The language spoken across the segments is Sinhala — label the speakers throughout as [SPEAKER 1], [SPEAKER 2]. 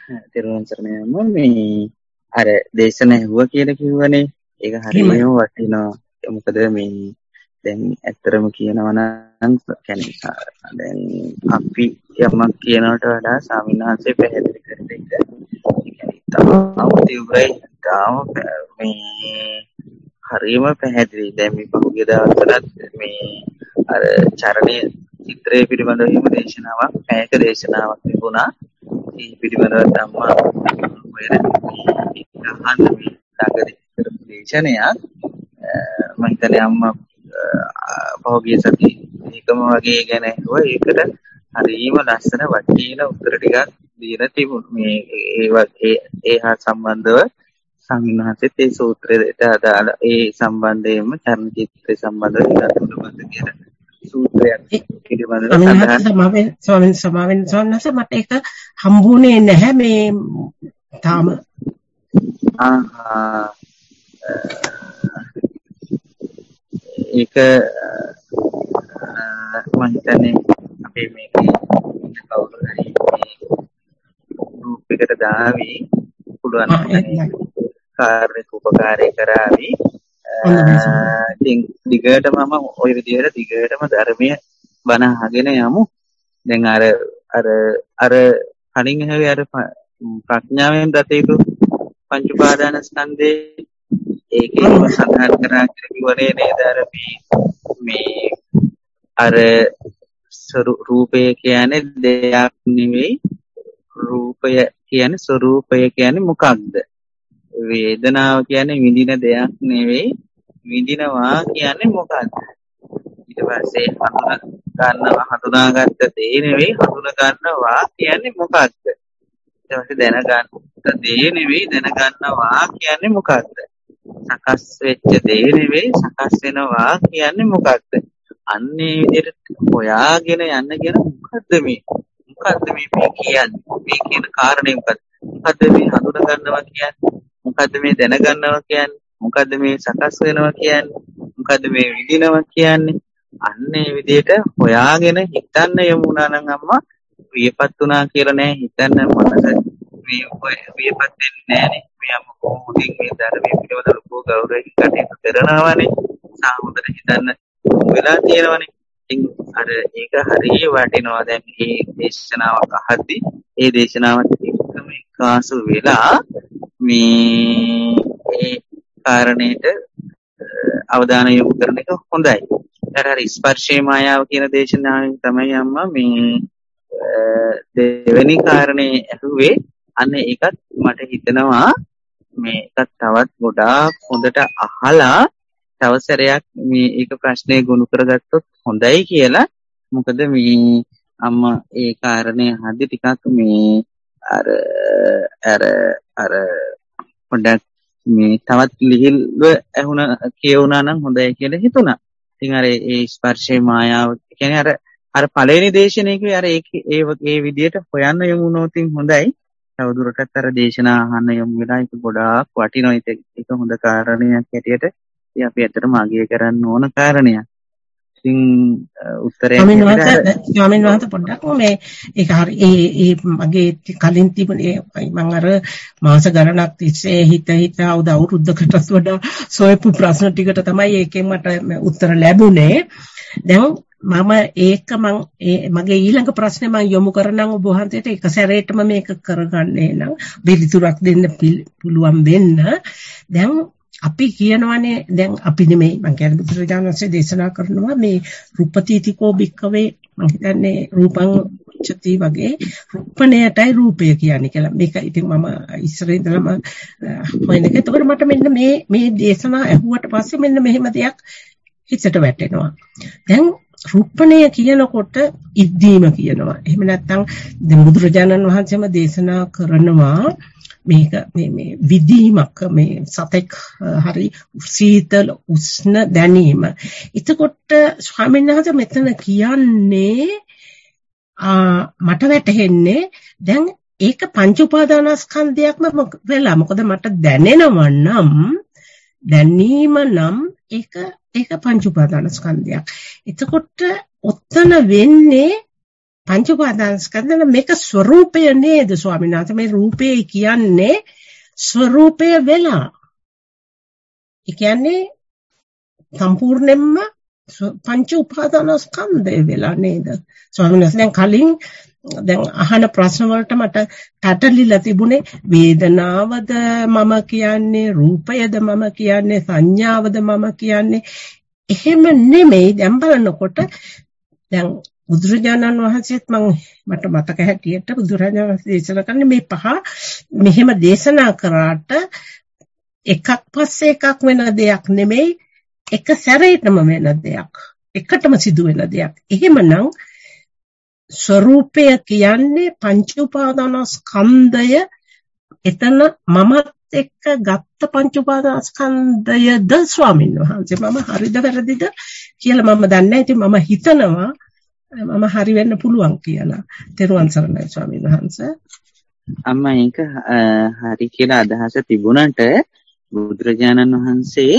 [SPEAKER 1] තිරුවන් සරණයි අම්මා. මේ අර දේශන ඇහුවා කියලා කිව්වනේ. ඒක හරියම වටිනවා. මොකද මේ දැන් ඇත්තරම කියනවා නම් කියන්නේ දැන් අපි යමක් කියනවට වඩා ස්වාමීන් වහන්සේ පැහැදිලි කර දෙන්න. ඒ කියන්නේ තාම තිවුරයි තාම මේ හරියම පැහැදිලි. දැන් මේ පහුගිය දවස්වලත් මේ අර චරණීය චිත්‍රය පිළිබඳව හිම දේශනාවක්, පැයක දේශනාවක් තිබුණා. ඒ පිළිබඳව ධම්මා වේර අහන්න ළඟදී කරපු දේශනයක් මම හිතන්නේ අම්මා පහුගිය සතියේ ඒකම වගේ ගැන ඇහුවා. ඒකට හරියම ලස්සන වටින උත්තර ටිකක් දීලා තිබුණා. මේ ඒ හා සම්බන්ධව සංඝනාසෙත් ඒ සූත්‍රයට අදාළ ඒ සම්බන්ධයෙන්ම චර්ණ චිත්‍රය සම්බන්ධව ඉලක්කවලද කියන සූත්‍රයක් පිළිබඳව
[SPEAKER 2] සමාවෙන් සෝනස මට ඒක හම්බුනේ නැහැ මේ තාම.
[SPEAKER 1] ඒක මම හිතන්නේ අපේ මේකේ කවුරු හරි ගෲප් එකට දාවි පුළුවන් කාර්යක උපකාරය කරાવી. ඉතින් දිගටම මම ওই විදිහට දිගටම ධර්මයේ බණ අහගෙන යමු. දැන් අර කලින් හැවේ අර ප්‍රඥාවෙන් දතේතු පංච උපාදාන ස්කන්ධේ ඒකේ සඳහන් කරා කිව්වනේ නේද? අර මේ අර රූපය කියන්නේ දෙයක් නෙවෙයි. රූපය කියන්නේ ස්වરૂපය කියන්නේ මොකක්ද? වේදනාව කියන්නේ විඳින දෙයක් නෙවෙයි. විඳිනවා කියන්නේ මොකක්ද? ඊට පස්සේ හඳුනාගත්ත දේ නෙවෙයි. හඳුනා ගන්නවා කියන්නේ මොකක්ද? ඊට පස්සේ දැනගත්ත දේ නෙවෙයි. දැනගන්නවා කියන්නේ මොකක්ද? සකස් වෙච්ච දේ නෙවෙයි. සකස් වෙනවා කියන්නේ මොකක්ද? අන්නේ විදිහට හොයාගෙන යන්න කියන මොකද්ද මේ? මොකද්ද මේ කියන්නේ? මේ කියන කාරණේ මොකද්ද? මොකද්ද මේ හඳුනා ගන්නවා කියන්නේ? මොකද්ද මේ දැනගන්නවා කියන්නේ? මොකද්ද මේ සකස් වෙනවා කියන්නේ? මොකද්ද මේ විඳිනවා කියන්නේ? අන්නේ විදිහට හොයාගෙන හිතන්න යමුනා නම් අම්මා වියපත් වුණා කියලා නෑ හිතන්න මනස මේ වියපත් වෙන්නේ නෑනේ. මේ අම්ම කොහොමද මේ ධර්මයේ පිටවද ලොකු ගෞරවයෙන් කටයුතු කරනවානේ. සාහොඳට හිතන්න වෙලා තියෙනවානේ. ඉතින් අර ඒක හරිය වටිනවා. දැන් මේ දේශනාවක් අහද්දි ඒ දේශනාවත් එක්කම එකාසු වෙලා මේ කාරණේට අවධානය යොමු කරන එක හොඳයි. අර ස්පර්ශේ මායාව කියන දේශනාවෙන් තමයි අම්මා මේ දෙවෙනි කාරණේ ඇහුවේ. අන්න ඒකත් මට හිතෙනවා මේකත් තවත් ගොඩාක් හොඳට අහලා තව සැරයක් මේ ඒක ප්‍රශ්නේ ගොනු කරගත්තොත් හොඳයි කියලා. මොකද මේ අම්මා ඒ කාරණේ අහද්දි ටිකක් මේ අර පොඩ්ඩක් මේ තවත් ලිහිල්ව ඇහුණ කියවුණා නම් හොඳයි කියලා හිතුණා. ඉතින් අර ඒ ස්පර්ශේ මායාව කියන්නේ අර පළවෙනි දේශනාවේ අර ඒ විදිහට හොයන්න යමු වුණොත් හොඳයි. තවදුරටත් අර දේශනා අහන්න යමු වෙලා ඒක ගොඩාක් වටිනවා. ඒක හොඳ කාරණයක් හැටියට අපි ඇත්තටම අගය කරන්න ඕන කාරණයක්. ඉතින් උත්තරය
[SPEAKER 2] ස්වාමීන් වහන්සේ පොඩ්ඩක් මේ ඒක හරි ඒ මගේ කලින් තිබුණේ මම අර මාස ගණනක් තිස්සේ හිත අවුරුද්දකටත් වඩා සොයපු ප්‍රශ්න ටිකට තමයි ඒකෙන් මට උත්තර ලැබුණේ. දැන් මගේ ඊළඟ ප්‍රශ්නේ මම යොමු කරනම් ඔබ වහන්සේට එක සැරේටම මේක කරගන්නේ නම් පිළිතුරක් දෙන්න පුළුවන් වෙන්න. දැන් අපි කියනවානේ දැන් අපි නෙමෙයි මම කියන්නේ බුදුරජාණන් වහන්සේ දේශනා කරනවා මේ රූපතිතිකෝ භික්ඛවේ මම හිතන්නේ රූපං උච්චති වගේ රූපණයටයි රූපය කියන්නේ කියලා. මේක ඉතින් මම ඉස්සරේ ඉඳලම හොයන්නේ. ඒතකොට මට මෙන්න මේ දේශනා ඇහුවට පස්සේ මෙන්න මෙහෙම දෙයක් හිතට වැටෙනවා. දැන් රූපණය කියනකොට ඉද්දීම කියනවා. එහෙම නැත්නම් දැන් බුදුරජාණන් වහන්සේම දේශනා කරනවා මේක මේ විදීමක් මේ සතෙක් හරි සීතල උෂ්ණ දැනීම. එතකොට ස්වාමීන් වහන්සේ මෙතන කියන්නේ මට වැටහෙන්නේ දැන් ඒක පංච උපාදානස්කන්ධයක්ම වෙලා. මොකද මට දැනෙනවා නම් දැනීම නම් ඒක පංච උපාදානස්කන්ධයක්. එතකොට ඔතන වෙන්නේ පංච උපාදානස්කන්ධ මේක ස්වરૂපය නේද ස්වාමීන් වහන්සේ? මේ රූපය කියන්නේ ස්වરૂපය වෙලා. ඒ කියන්නේ සම්පූර්ණයෙන්ම පංච උපාදානස්කන්ධය වෙලා නේද? ස්වාමීන් වහන්සේ දැන් කලින් දැන් අහන ප්‍රශ්න වලට මට පැටලිලා තිබුණේ වේදනාවද මම කියන්නේ, රූපයද මම කියන්නේ, සංඥාවද මම කියන්නේ. එහෙම නෙමෙයි. දැන් බලනකොට දැන් බුදුරජාණන් වහන්සේත් මට මතක හැටියට බුදුරජාණන් වහන්සේ දේශනා කරන්නේ මේ පහ මෙහෙම දේශනා කරාට එකක් පස්සේ එකක් වෙන දෙයක් නෙමෙයි, එක සැරේටම වෙන දෙයක්, එකටම සිදු වෙන දෙයක්. එහෙමනම් ස්වરૂපය කියන්නේ පංච උපාදානස්කන්ධය. එතන මමත් එක්ක ගත්ත පංච උපාදානස්කන්ධයද ස්වාමීන් වහන්සේ? මම හරිද වැරදිද කියලා මම දන්නේ නැහැ. ඉතින් මම හිතනවා මම හරි වෙන්න පුළුවන් කියලා. තෙරුවන් සරණයි ස්වාමීන් වහන්සේ.
[SPEAKER 1] අම්මා ඒක හරි කියලා අදහස තිබුණාට බුදුරජාණන් වහන්සේ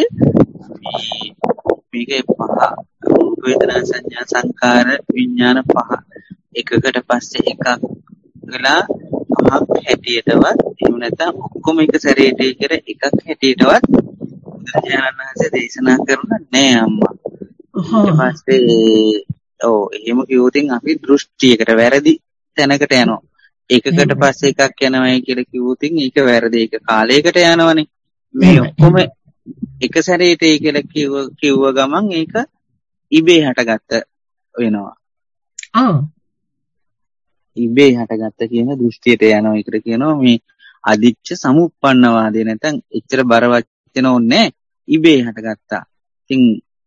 [SPEAKER 1] මේකේ පහ රූප වේදනා සංඥා සංකාර විඥාන පහ එකකට පස්සේ එකක් වෙලා පහක් හැටියටවත් එහෙම නැත්නම් ඔක්කොම එක සැරේට කියලා එකක් හැටියටවත් බුදුරජාණන් වහන්සේ දේශනා කරන නෑ අම්මා. ඊට පස්සේ එහෙම කිව්වොතින් අපි දෘෂ්ටියකට වැරදි තැනකට යනවා. එකකට පස්සේ එකක් යනවායි කියලා කිව්වොතින් ඒක වැරදි. ඒක කාලයකට යනවනේ. මේ ඔක්කොම එක සැරේට කියලා කිව්ව ගමන් ඒක ඉබේ හටගත්ත වෙනවා. ඉබේ හටගත්ත කියන දෘෂ්ටියට යනවා. ඒකට කියනවා මේ අදිච්ච සමුප්පන්නවාදය. නැත්නම් එච්චර බර වචන ඕනේ ඉබේ හටගත්තා. ඉතින්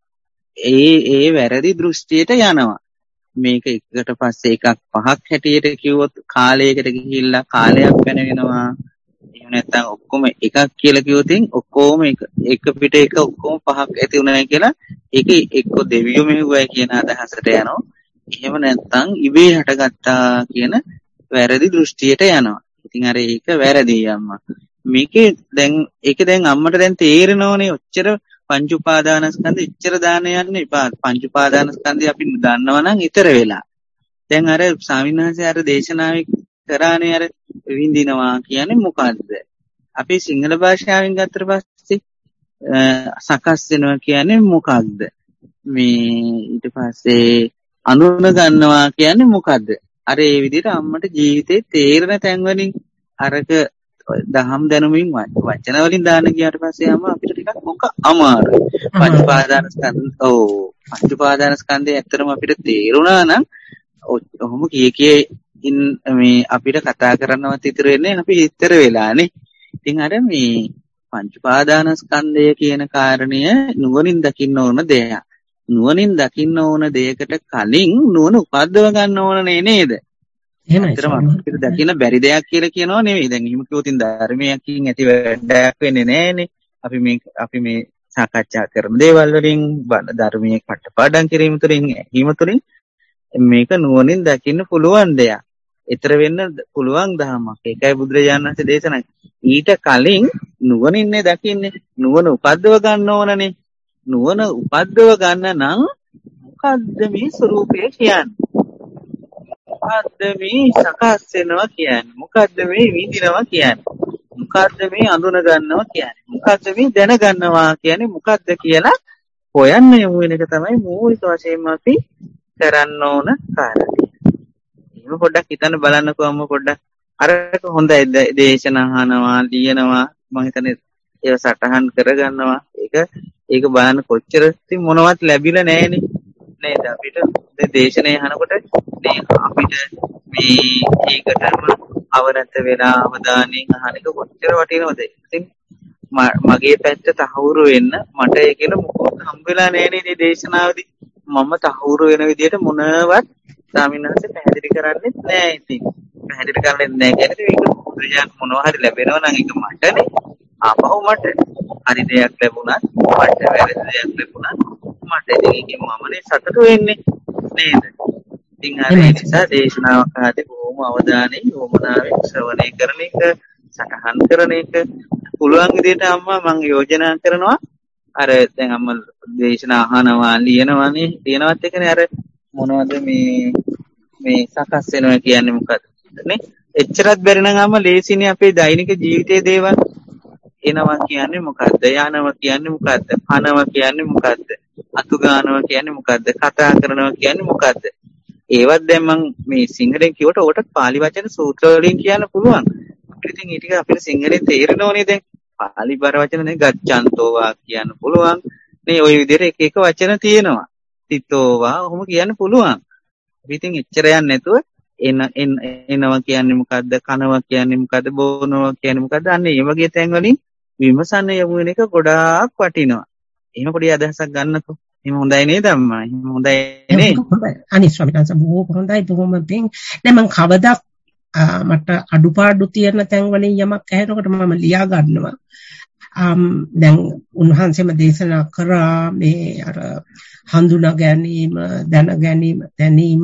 [SPEAKER 1] ඒ වැරදි දෘෂ්ටියට යනවා. මේක එකකට පස්සේ එකක් පහක් හැටියට කිව්වොත් කාලයකට ගිහිල්ලා කාලයක් වෙන වෙනවා. එහෙම නැත්නම් ඔක්කොම එකක් කියලා කිව්වොතින් ඔක්කොම එක පිට එක ඔක්කොම පහක් ඇති උනායි කියලා ඒක එක්ක දෙවියෝ මෙහෙවයි කියන අදහසට යනවා. එහෙම නැත්නම් ඉබේ හටගත්තා කියන වැරදි දෘෂ්ටියට යනවා. ඉතින් අර ඒක වැරදි අම්මා. මේකේ දැන් අම්මට දැන් තේරෙනවනේ ඔච්චර පංච උපාදානස්කන්ධ ඉච්ඡර දාන යන්නේ පංච උපාදානස්කන්ධය අපි දන්නවා නම් ඊතර වෙලා. දැන් අර ස්වාමීන් වහන්සේ අර දේශනාවේ කරානේ අර විඳිනවා කියන්නේ මොකද්ද? අපි සිංහල භාෂාවෙන් ගත්තට පස්සේ සකස් වෙනවා කියන්නේ මොකක්ද? මේ ඊට පස්සේ අනුන ගන්නවා කියන්නේ මොකද්ද? අර ඒ විදිහට අම්මට ජීවිතේ තේරෙන තැන් වලින් අරක දහම් දැනුමින් වචන වලින් දාන්න ගියාට පස්සේ අපිට ටිකක් මොක අමාරුයි. පංච උපාදානස්කන්ධය ඇත්තටම අපිට තේරුණා නම් ඔහොම මේ අපිට කතා කරන්නවත් ඉතුරු වෙන්නේ අපි ඉතර වෙලානේ. ඉතින් අර මේ පංච උපාදානස්කන්ධය කියන කාරණය නුවණින් දකින්න ඕන දෙයක්. නුවණින් දකින්න ඕන දෙයකට කලින් නුවණ උපද්දව ගන්න ඕන නේද? එහෙමයි. අපිට දකින්න බැරි දෙයක් කියලා කියනවා නෙවෙයි. දැන් එහෙම කිව්වොතින් ධර්මයකින් ඇති වැඩක් වෙන්නේ නැහනේ. අපි මේ සාකච්ඡා කරන දේවල් වලින් ධර්මයේ කටපාඩම් කිරීම තුළින් ඇහිම තුළින් මේක නුවණින් දකින්න පුළුවන් දෙයක්. ඊතර වෙන්න පුළුවන් ධර්මයක්. ඒකයි බුදුරජාණන් වහන්සේ දේශනා. ඊට කලින් නුවණින්නේ දකින්නේ. නුවණ උපද්දව ගන්න ඕනනේ. නුවණ උපද්දව ගන්න නම් මොකද්ද මේ ස්වરૂපය කියන්නේ? මොකද්ද මේ සකස් වෙනවා කියන්නේ? මොකද්ද මේ විඳිනවා කියන්නේ? මොකද්ද මේ අඳුන ගන්නවා කියන්නේ? මොකද්ද මේ දැන ගන්නවා කියන්නේ? මොකද්ද කියලා හොයන්න යමු වෙන එක තමයි මූලික වශයෙන්ම අපි කරන්න ඕන කාරණේ. එහෙනම් පොඩ්ඩක් හිතන්න බලන්නකෝ අම්ම පොඩ්ඩක්. අරක හොඳයි දේශනා අහනවා, ලියනවා, මම හිතන්නේ ඒව සටහන් කරගන්නවා. ඒක බලන්න කොච්චර මොනවත් ලැබිලා නැහැනේ. නේද? අපිට දේශනේ අහනකොට අපිට මේ ඒකටම අවරත වෙලා අවධානයෙන් අහන එක කොච්චර වටිනවද? ඉතින් මගේ පැත්ත තහවුරු වෙන්න මට ඒකෙල මොකක්ද හම්බ වෙලා නැහැ නේ දේශනාවේදී. මම තහවුරු වෙන විදිහට මොනවත් ස්වාමීන් වහන්සේ පැහැදිලි කරන්නේ නැහැ. ඉතින් පැහැදිලි කරන්නේ නැහැ කියන්නේ මේක බුදුරජාණන් මොනවා හරි ලැබෙනවා නම් ඒක මටනේ. ආපහු මට හරි දෙයක් ලැබුණත් මට වැරදි දෙයක් ලැබුණත් මට ඒකෙන් මමනේ සතුටු වෙන්නේ නේද? ඉතින් අර ඒ නිසා දේශනාවක් ආදී බොහොම අවධානයෙන් යොමුනාවෙන් ශ්‍රවණය කරන එක සටහන් කරන එක පුළුවන් විදිහට අම්මා මම යෝජනා කරනවා. අර දැන් අම්මා දේශනා අහනවා ලියනවානේ ලියනවත් එකනේ අර මොනවද මේ මේ සකස් වෙනවා කියන්නේ මොකද්ද නේ? එච්චරත් බැරි නම් අම්ම ලේසිනේ අපේ දෛනික ජීවිතයේ දේවල්. එනවා කියන්නේ මොකද්ද? යනවා කියන්නේ මොකද්ද? කනවා කියන්නේ මොකද්ද? අතු ගන්නවා කියන්නේ මොකද්ද? කතා කරනවා කියන්නේ මොකද්ද? ඒවත් දැන් මම මේ සිංහලෙන් කිව්වට ඕකට පාලි වචන සූත්‍ර වලින් කියන්න පුළුවන්. ඉතින් ඒ ටික අපිට සිංහලෙන් තේරෙනවනේ දැන්. පාලි බර වචන නේ ගච්ඡන්තෝවා කියන්න පුළුවන්. මේ ওই විදිහට එක එක වචන තියෙනවා. තිතෝවා ඔහොම කියන්න පුළුවන්. ඉතින් එච්චර යන්නේ නැතුව එනවා කියන්නේ මොකද්ද? කනවා කියන්නේ මොකද්ද? බොනවා කියන්නේ මොකද්ද? අන්න ඒ වගේ තැන් වලින් විමසන්න යමු වෙන එක ගොඩාක් වටිනවා. එහෙම පොඩි අදහසක් ගන්නකෝ. එහෙම හොඳයි නේද අම්මා? එහෙම හොඳයි නේ?
[SPEAKER 2] අනිත් ස්වාමීන් වහන්සේ බොහොම හොඳයි බොහොම පිං. දැන් මම කවදා මට අඩුපාඩු තියෙන තැන් වලින් යමක් ඇහෙනකොට මම ලියා ගන්නවා. දැන් උන්වහන්සේම දේශනා කරා මේ අර හඳුනා ගැනීම, දැන ගැනීම, දැනීම,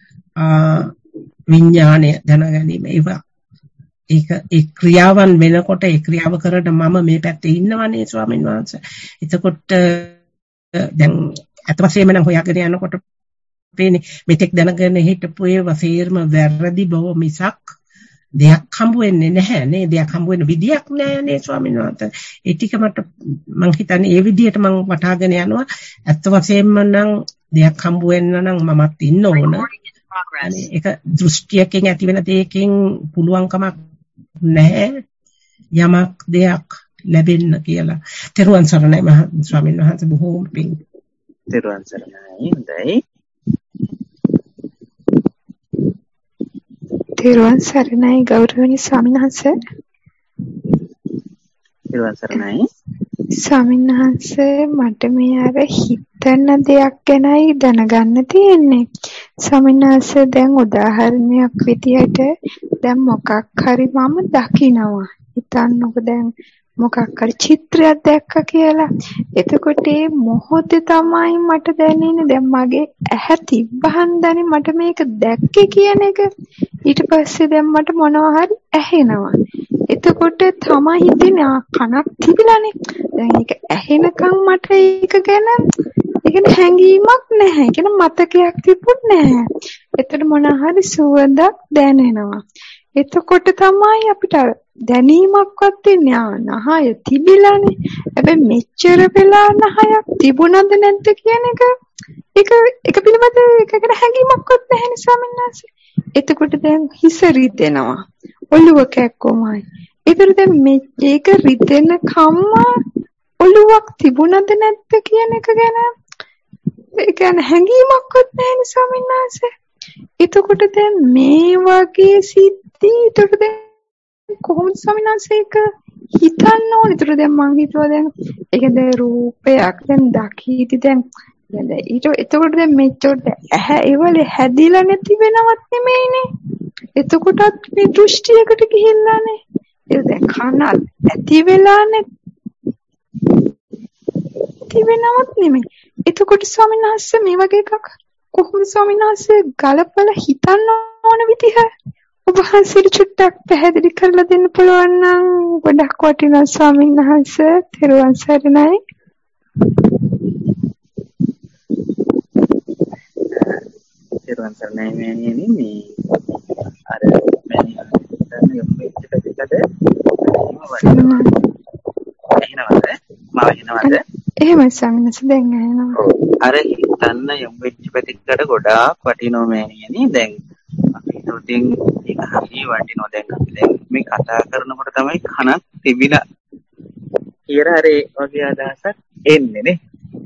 [SPEAKER 2] විඥාණය දැන ගැනීම ඒවා ඒ ක්‍රියාවන් වෙනකොට ඒ ක්‍රියාව කරන මම මේ පැත්තේ ඉන්නවනේ ස්වාමීන් වහන්සේ. එතකොට දැන් අත වශයෙන්ම නම් හොයාගෙන යනකොට පේන්නේ මෙතෙක් දැනගෙන හිටපු ඒවා සේරම වැරදි බව මිසක් දෙයක් හම්බ වෙන්නේ නැහැ නේ. දෙයක් හම්බ වෙන විදියක් නැහැ නේ ස්වාමීන් වහන්සේ. ඒ ටික මට මං හිතන්නේ ඒ විදියට මං වටහාගෙන යනවා. අත වශයෙන්ම නම් දෙයක් හම්බ වෙන්න නම් මමත් ඉන්න ඕන. ඒක දෘෂ්ටියකින් ඇති වෙන දෙයකින් පුළුවන්කමක් නැහැ යමක් දෙයක් ලැබෙන්න කියලා. තෙරුවන් සරණයි ස්වාමීන් වහන්සේ බොහෝම පිං.
[SPEAKER 1] තෙරුවන් සරණයි. හොඳයි.
[SPEAKER 3] තෙරුවන් සරණයි ගෞරවනීය ස්වාමීන් වහන්සේ.
[SPEAKER 1] තෙරුවන් සරණයි.
[SPEAKER 3] ස්වාමීන් වහන්සේ මට මේ අර හිතන දෙයක් ගැනයි දැනගන්න තියෙන්නේ. ස්වාමීන් වහන්සේ දැන් උදාහරණයක් විදිහට දැන් මොකක් හරි මම දකිනවා. හිතන්නකො දැන් මොකක් හරි චිත්‍රයක් දැක්ක කියලා. එතකොට මේ මොහොතේ තමයි මට දැනෙන්නේ දැන් මගේ ඇහැ තිබ්බහන්දනේ මට මේක දැක්කේ කියන එක. ඊට පස්සේ දැන් මට මොනවා හරි ඇහෙනවා. එතකොට තමයි හිතෙන්නේ කනක් තිබිලානේ. දැන් ඒක ඇහෙනකම් මට ඒක ගැන හැඟීමක් නැහැ. ඒක මතකයක් තිබුණ නැහැ. එතකොට මොනවා හරි සුවඳක් දැනෙනවා. එතකොට තමයි අපිට දැනීමක්වත් වෙන්නේ නහය තිබිලානේ. හැබැයි මෙච්චර වෙලා නහයක් තිබුණද නැද්ද කියන එක පිළිබඳ එකකට හැඟීමක්වත් නැහැ නේ ස්වාමීන් වහන්සේ. එතකොට දැන් හිස රිදෙනවා. ඔළුව කැක්කුමයි. ඒතර දැන් මේක රිදෙන කම්ම ඔළුවක් තිබුණද නැද්ද කියන එක ගැන ඒ කියන්නේ හැඟීමක්වත් නැහැ නේ ස්වාමීන් වහන්සේ. එතකොට දැන් මේ වගේ සිද්ධි එතකොට දැන් කොහොමද ස්වාමීන් වහන්සේ ඒක හිතන්න ඕනේ? ඒතර දැන් මං හිතුවා දැන් ඒක දැන් රූපයක් දැන් දකීති දැන් එතකොට දැන් මෙච්චර ඇහැ ඒවල හැදිලා නැති වෙනවත් නෙමෙයිනේ. එතකොටත් මේ දෘෂ්ටියකට ගිහිල්ලානේ. ඒ දැන් කන ඇති වෙලා නැති වෙනවත් නෙමෙයි. එතකොට ස්වාමීන් වහන්සේ මේ වගේ එකක් කොහොමද ස්වාමීන් වහන්සේ ගලපලා හිතන්න ඕන විදිහ ඔබ වහන්සේට චුට්ටක් පැහැදිලි කරලා දෙන්න පුළුවන් නම් ගොඩක් වටිනවා ස්වාමීන් වහන්සේ. තෙරුවන් සරණයි.
[SPEAKER 1] තෙරුවන් සරණයි මෑණියනි. මේ අර මෑණියන් යොමු වෙච්ච දෙයකට එහෙනවද?
[SPEAKER 3] එහෙමයි ස්වාමීන් වහන්සේ දැන් ඇහෙනවා.
[SPEAKER 1] අර හිතන්න යොමු වෙච්ච පැතිකඩ ගොඩාක් වටිනවා මෑණියනි. දැන් අපි හිතුවටින් ඒක හරිය වටිනවා. දැන් අපි දැන් මේ කතා කරනකොට තමයි කනක් තිබිලා කියලා අර ඒ වගේ අදහසක් එන්නේ නේ.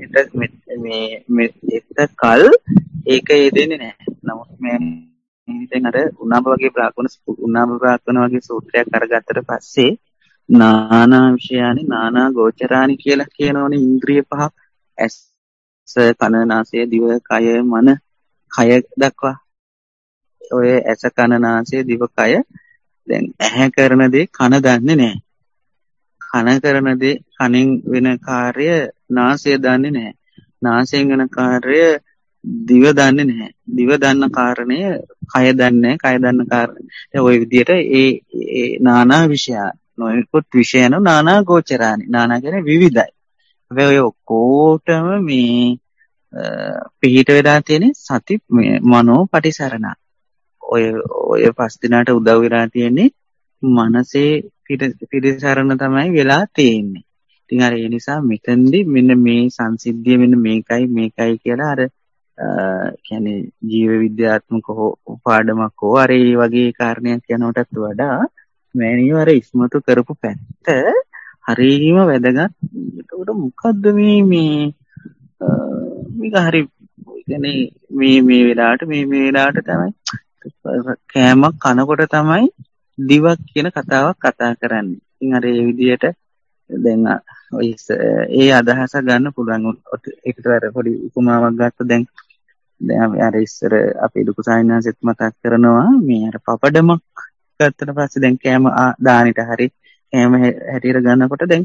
[SPEAKER 1] එතකල් ඒක යෙදෙන්නේ නැහැ. නමුත් මෑණියනි දැන් අර උනාම වගේ සූත්‍රයක් අරගත්තට පස්සේ නානා විෂයානි නානා ගෝචරානි කියලා කියනෝනේ ඉන්ද්‍රිය පහක්. ඇස කන නාසය දිව කය මන කය දක්වා ඔය ඇස කන නාසය දිව කය දැන් ඇහැ කරන දේ කන දන්නේ නැහැ. කන කරන දේ කනෙන් වෙන කාර්ය නාසය දන්නේ නැහැ. නාසයෙන් වෙන කාර්ය දිව දන්නේ නැහැ. දිව දන්න කාරණය කය දන්නේ නැහැ. කය දන්න කාරණය ඔය විදිහට ඒ නානා විෂයා නොයෙකුත් විෂයන නානා ගෝචරානි. නානා කියන්නේ විවිධයි. හැබැයි ඔය ඔක්කොටම මේ පිහිට වෙලා තියෙන සති මනෝ පටිසරණ. ඔය පස් දිනකට උදව් වෙලා තියෙන්නේ මනසේ පිරිසරණ තමයි වෙලා තියෙන්නේ. ඉතින් අර ඒ නිසා මෙතෙන්දි මෙන්න මේ සංසිද්ධිය මෙන්න මේකයි කියලා අර කියන්නේ ජීව විද්‍යාත්මක පාඩමක් හෝ අර ඒ වගේ කාරණයක් යනකොටත් වඩා මෑනියෝ අර ඉස්මතු කරපු පැත්ත හරියම වැදගත්. ඒකට මොකද්ද මේක හරි කියන්නේ මේ වෙලාවට තමයි කෑමක් කනකොට තමයි දිවක් කියන කතාවක් කතා කරන්නේ. ඉතින් අර ඒ විදිහට දැන් ඔය ඒ අදහස ගන්න පුළුවන්. ඒකට අර පොඩි උපමාවක් ගත්ත දැන් අර ඉස්සර අපේ ලොකු සායනාසෙත් මතක් කරනවා මේ අර පපඩමක් ගත්තට පස්සේ දැන් කෑම දානෙට හරි කෑම හැටියට ගන්නකොට දැන්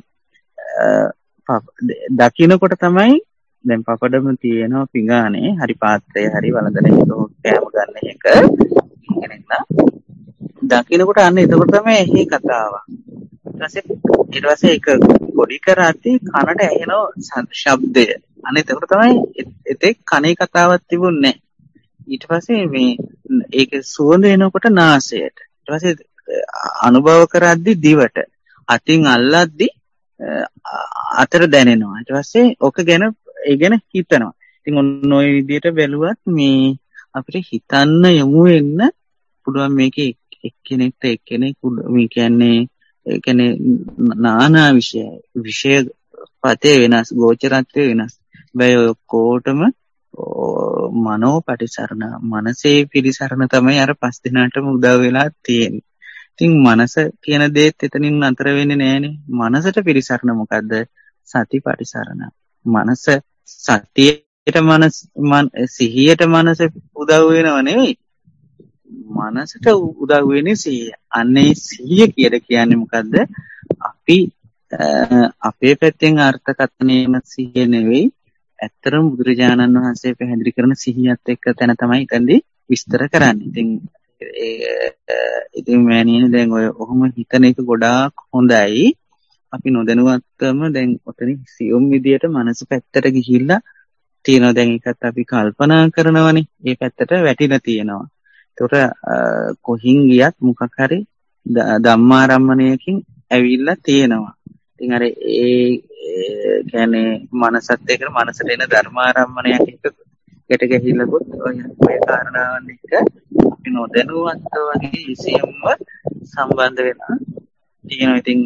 [SPEAKER 1] දකින්නකොට තමයි දැන් පපඩම තියෙනවා පිඟානේ හරි පාත්‍රය හරි වළඳන එක කෑම ගන්න එක කෙනෙක් දකින්නකොට අන්න එතකොට තමයි එහි කතාව. ඊට පස්සේ ඒක පොඩි කරාදී කනට ඇහෙන ශබ්දය. අන්න එතකොට තමයි එතෙක් කනේ කතාවක් තිබුණේ. ඊට පස්සේ මේ ඒක සුවඳ එනකොට නාසයට. ඊට පස්සේ අනුභව කරද්දී දිවට. අතින් අල්ලද්දී අතට දැනෙනවා. ඊට පස්සේ ඔක ගැන හිතනවා. ඉතින් ඔන්න ඔය විදිහට බැලුවත් මේ අපිට හිතන්න යමු වෙන්න පුළුවන් මේකේ එක්කෙනෙක් මේ කියන්නේ නානා විෂය පතේ වෙනස් ගෝචරත්වය වෙනස්. බෑ ඔක්කොටම මනෝ පටිසරණ මනසේ පිරිසරණ තමයි අර පස් දිනකටම උදව් වෙලා තියෙන්නේ. ඉතින් මනස කියන දේත් එතනින් අතර වෙන්නේ නෑනේ. මනසට පිරිසරණ මොකද්ද? සති පටිසරණ. මනස සතියට සිහියට මනස උදව් වෙනව නෙවෙයි. මනසට උදව් වෙන්නේ සිහිය. අන්නේ සිහිය කියන්නේ මොකද්ද? අපි අපේ පැත්තෙන් අර්ථකථනයේම සිහිය නෙවෙයි. ඇත්තටම බුදුරජාණන් වහන්සේ පැහැදිලි කරන සිහියත් එක්ක තැන තමයි ඉතින්දී විස්තර කරන්නේ. ඉතින් මෑණියනේ දැන් ඔය ඔහොම හිතන එක ගොඩාක් හොඳයි. අපි නොදැනුවත්වම දැන් ඔතන සියුම් විදියට මනස පැත්තට ගිහිල්ලා තියෙනවා. දැන් ඒකත් අපි කල්පනා කරනවනේ. ඒ පැත්තට වැටිලා තියෙනවා. ඒතකොට කොහින් ගියත් මොකක් හරි ධම්මාරම්මණයකින් ඇවිල්ලා තියෙනවා. ඉතින් අර ඒ කියන්නේ මනසත් එක්ක මනසට එන ධර්මාරම්මණයක් එකට ගැහිලාකොත් ඔය කාරණාවන් එක්ක අපි නොදැනුවත්ව වගේ සියුම්ව සම්බන්ධ වෙනවා. තියෙනවා. ඉතින්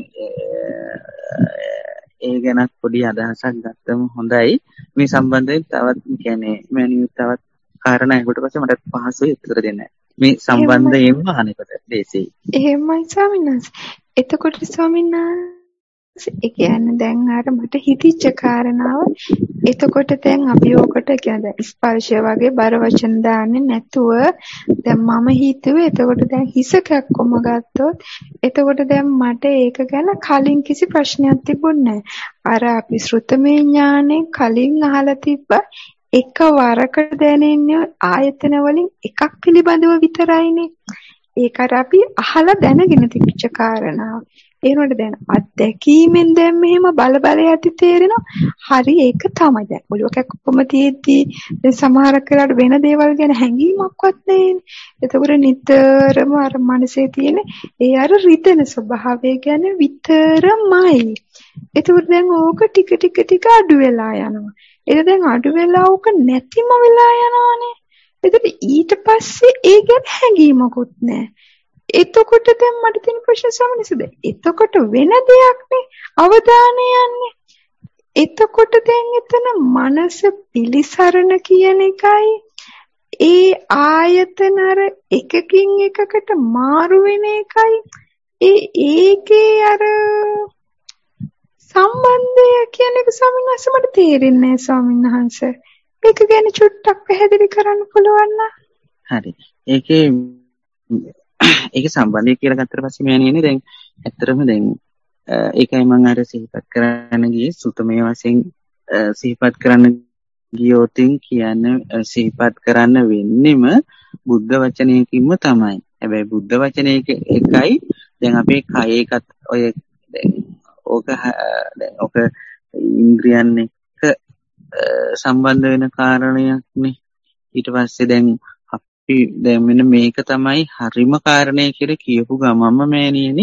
[SPEAKER 1] ඒ ගැන පොඩි අදහසක් ගත්තම හොඳයි. මේ සම්බන්ධයෙන් තවත් කියන්නේ මෑනියු තවත් කාරණා ඒකට පස්සේ මට පහසුයි උත්තර දෙන්න. මේ සම්බන්ධයෙන්ම අහනකොට දේශේ.
[SPEAKER 3] එහෙමයි ස්වාමීන් වහන්සේ. එතකොට ස්වාමීන් වහන්සේ ඒ කියන්නේ දැන් අර මට හිතිච්ච කාරණාව එතකොට දැන් අපි ඕකට කියන්නේ ස්පර්ශය වගේ බර වචන දාන්නේ නැතුව දැන් මම හිතුවේ එතකොට දැන් හිස කැක්කම ගත්තොත් එතකොට දැන් මට ඒක ගැන කලින් කිසි ප්‍රශ්නයක් තිබුණේ නැහැ. අර අපි ශ්‍රුතමේ ඥානේ කලින් අහලා තිබ්බ එක වරකට දැනෙන්නේ ආයතන වලින් එකක් පිළිබඳව විතරයිනේ. ඒකට අපි අහලා දැනගෙන තිබිච්ච කාරණාව. ඒනොට දැන් අත්දැකීමෙන් දැන් මෙහෙම බල ඇති තේරෙනවා. හරි ඒක තමයි දැන්. ඔළුව කැක්කම තියෙද්දි දැන් සමහරක් වෙලාවට වෙන දේවල් ගැන හැඟීමක්වත් නැහැනේ. එතකොට නිතරම අර මනසේ තියෙන ඒ අර රිදෙන ස්වභාවය ගැන විතරමයි. එතකොට දැන් ඕක ටික අඩු වෙලා යනවා. ඒක දැන් අඩු වෙලා ඕක නැතිම වෙලා යනවානේ. එතකොට ඊට පස්සේ ඒ ගැන හැඟීමකුත් නැහැ. එතකොට දැන් මට තියෙන ප්‍රශ්න සමනසද? එතකොට වෙන දෙයක් නේ අවධානය යන්නේ. එතකොට දැන් එතන මනස පිලිසරණ කියන එකයි ඒ ආයතන අර එකකින් එකකට මාරු වෙන එකයි ඒකේ අර සම්බන්ධය කියන එක ස්වාමීන් වහන්සේ මට තේරෙන්නේ නැහැ ස්වාමීන් වහන්සේ. ඒක ගැන චුට්ටක් පැහැදිලි කරන්න පුළුවන් නම්?
[SPEAKER 1] හරි. ඒකේ සම්බන්ධය කියලා ගත්තට පස්සේ මෑණියනේ දැන් ඇත්තටම දැන් ඒකයි මම අර සිහිපත් කරන්න ගියේ සුතමේ වශයෙන් සිහිපත් කරන්න ගියොතින් කියන්නේ සිහිපත් කරන්න වෙන්නෙම බුද්ධ වචනයකින්ම තමයි. හැබැයි බුද්ධ වචනයක එකයි දැන් අපේ කයේකත් ඔය දැන් ඕක ඉන්ද්‍රියන් එක්ක සම්බන්ධ වෙන කාරණයක් නේ. ඊට පස්සේ දැන් දැන් මෙන්න මේක තමයි හරිම කාරණේ කියලා කියපු ගමම මෑණියනි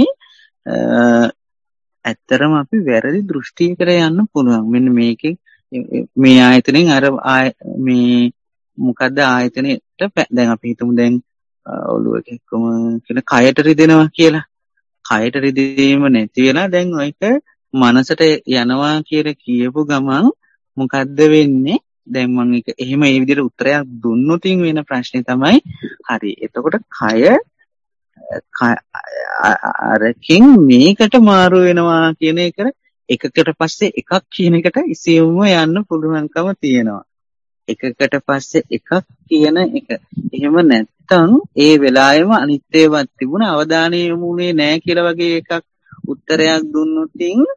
[SPEAKER 1] ඇත්තරම අපි වැරදි දෘෂ්ටියකට යන්න පුළුවන්. මෙන්න මේකේ මේ ආයතනෙන් අර මේ මොකද්ද ආයතනෙට දැන් අපි හිතමු දැන් ඔළුව එක්කම කියන කයට රිදෙනවා කියලා. කයට රිදීම නැති වෙලා දැන් ඔයක මනසට යනවා කියලා කියපු ගමන් මොකද්ද වෙන්නේ? දැන් මම ඒක එහෙම ඒ විදිහට උත්තරයක් දුන්නොත් වෙන ප්‍රශ්නේ තමයි හරි. එතකොට කය අරකින් මේකට මාරු වෙනවා කියන එක එකකට පස්සේ එකක් කියන එකට ඉසියුම්ව යන්න පුළුවන්කම තියෙනවා. එකකට පස්සේ එකක් කියන එක. එහෙම නැත්තම් ඒ වෙලාවෙම අනිත්‍යවත් තිබුණ අවධානය යොමුනේ නැහැ කියලා වගේ එකක් උත්තරයක් දුන්නොත්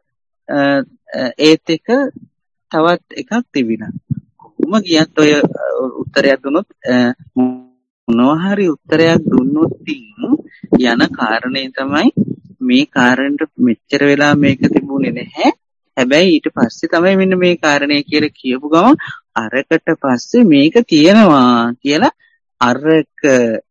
[SPEAKER 1] ඒත් එක තවත් එකක් තිබිලා. කොහොම ගියත් ඔය උත්තරයක් දුන්නොත් මොනවා හරි උත්තරයක් දුන්නොත් යන කාරණේ තමයි මේ කාරණේට මෙච්චර වෙලා මේක තිබුණේ නැහැ. හැබැයි ඊට පස්සේ තමයි මෙන්න මේ කාරණේ කියලා කියපු ගමන් අරකට පස්සේ මේක තියෙනවා කියලා අරක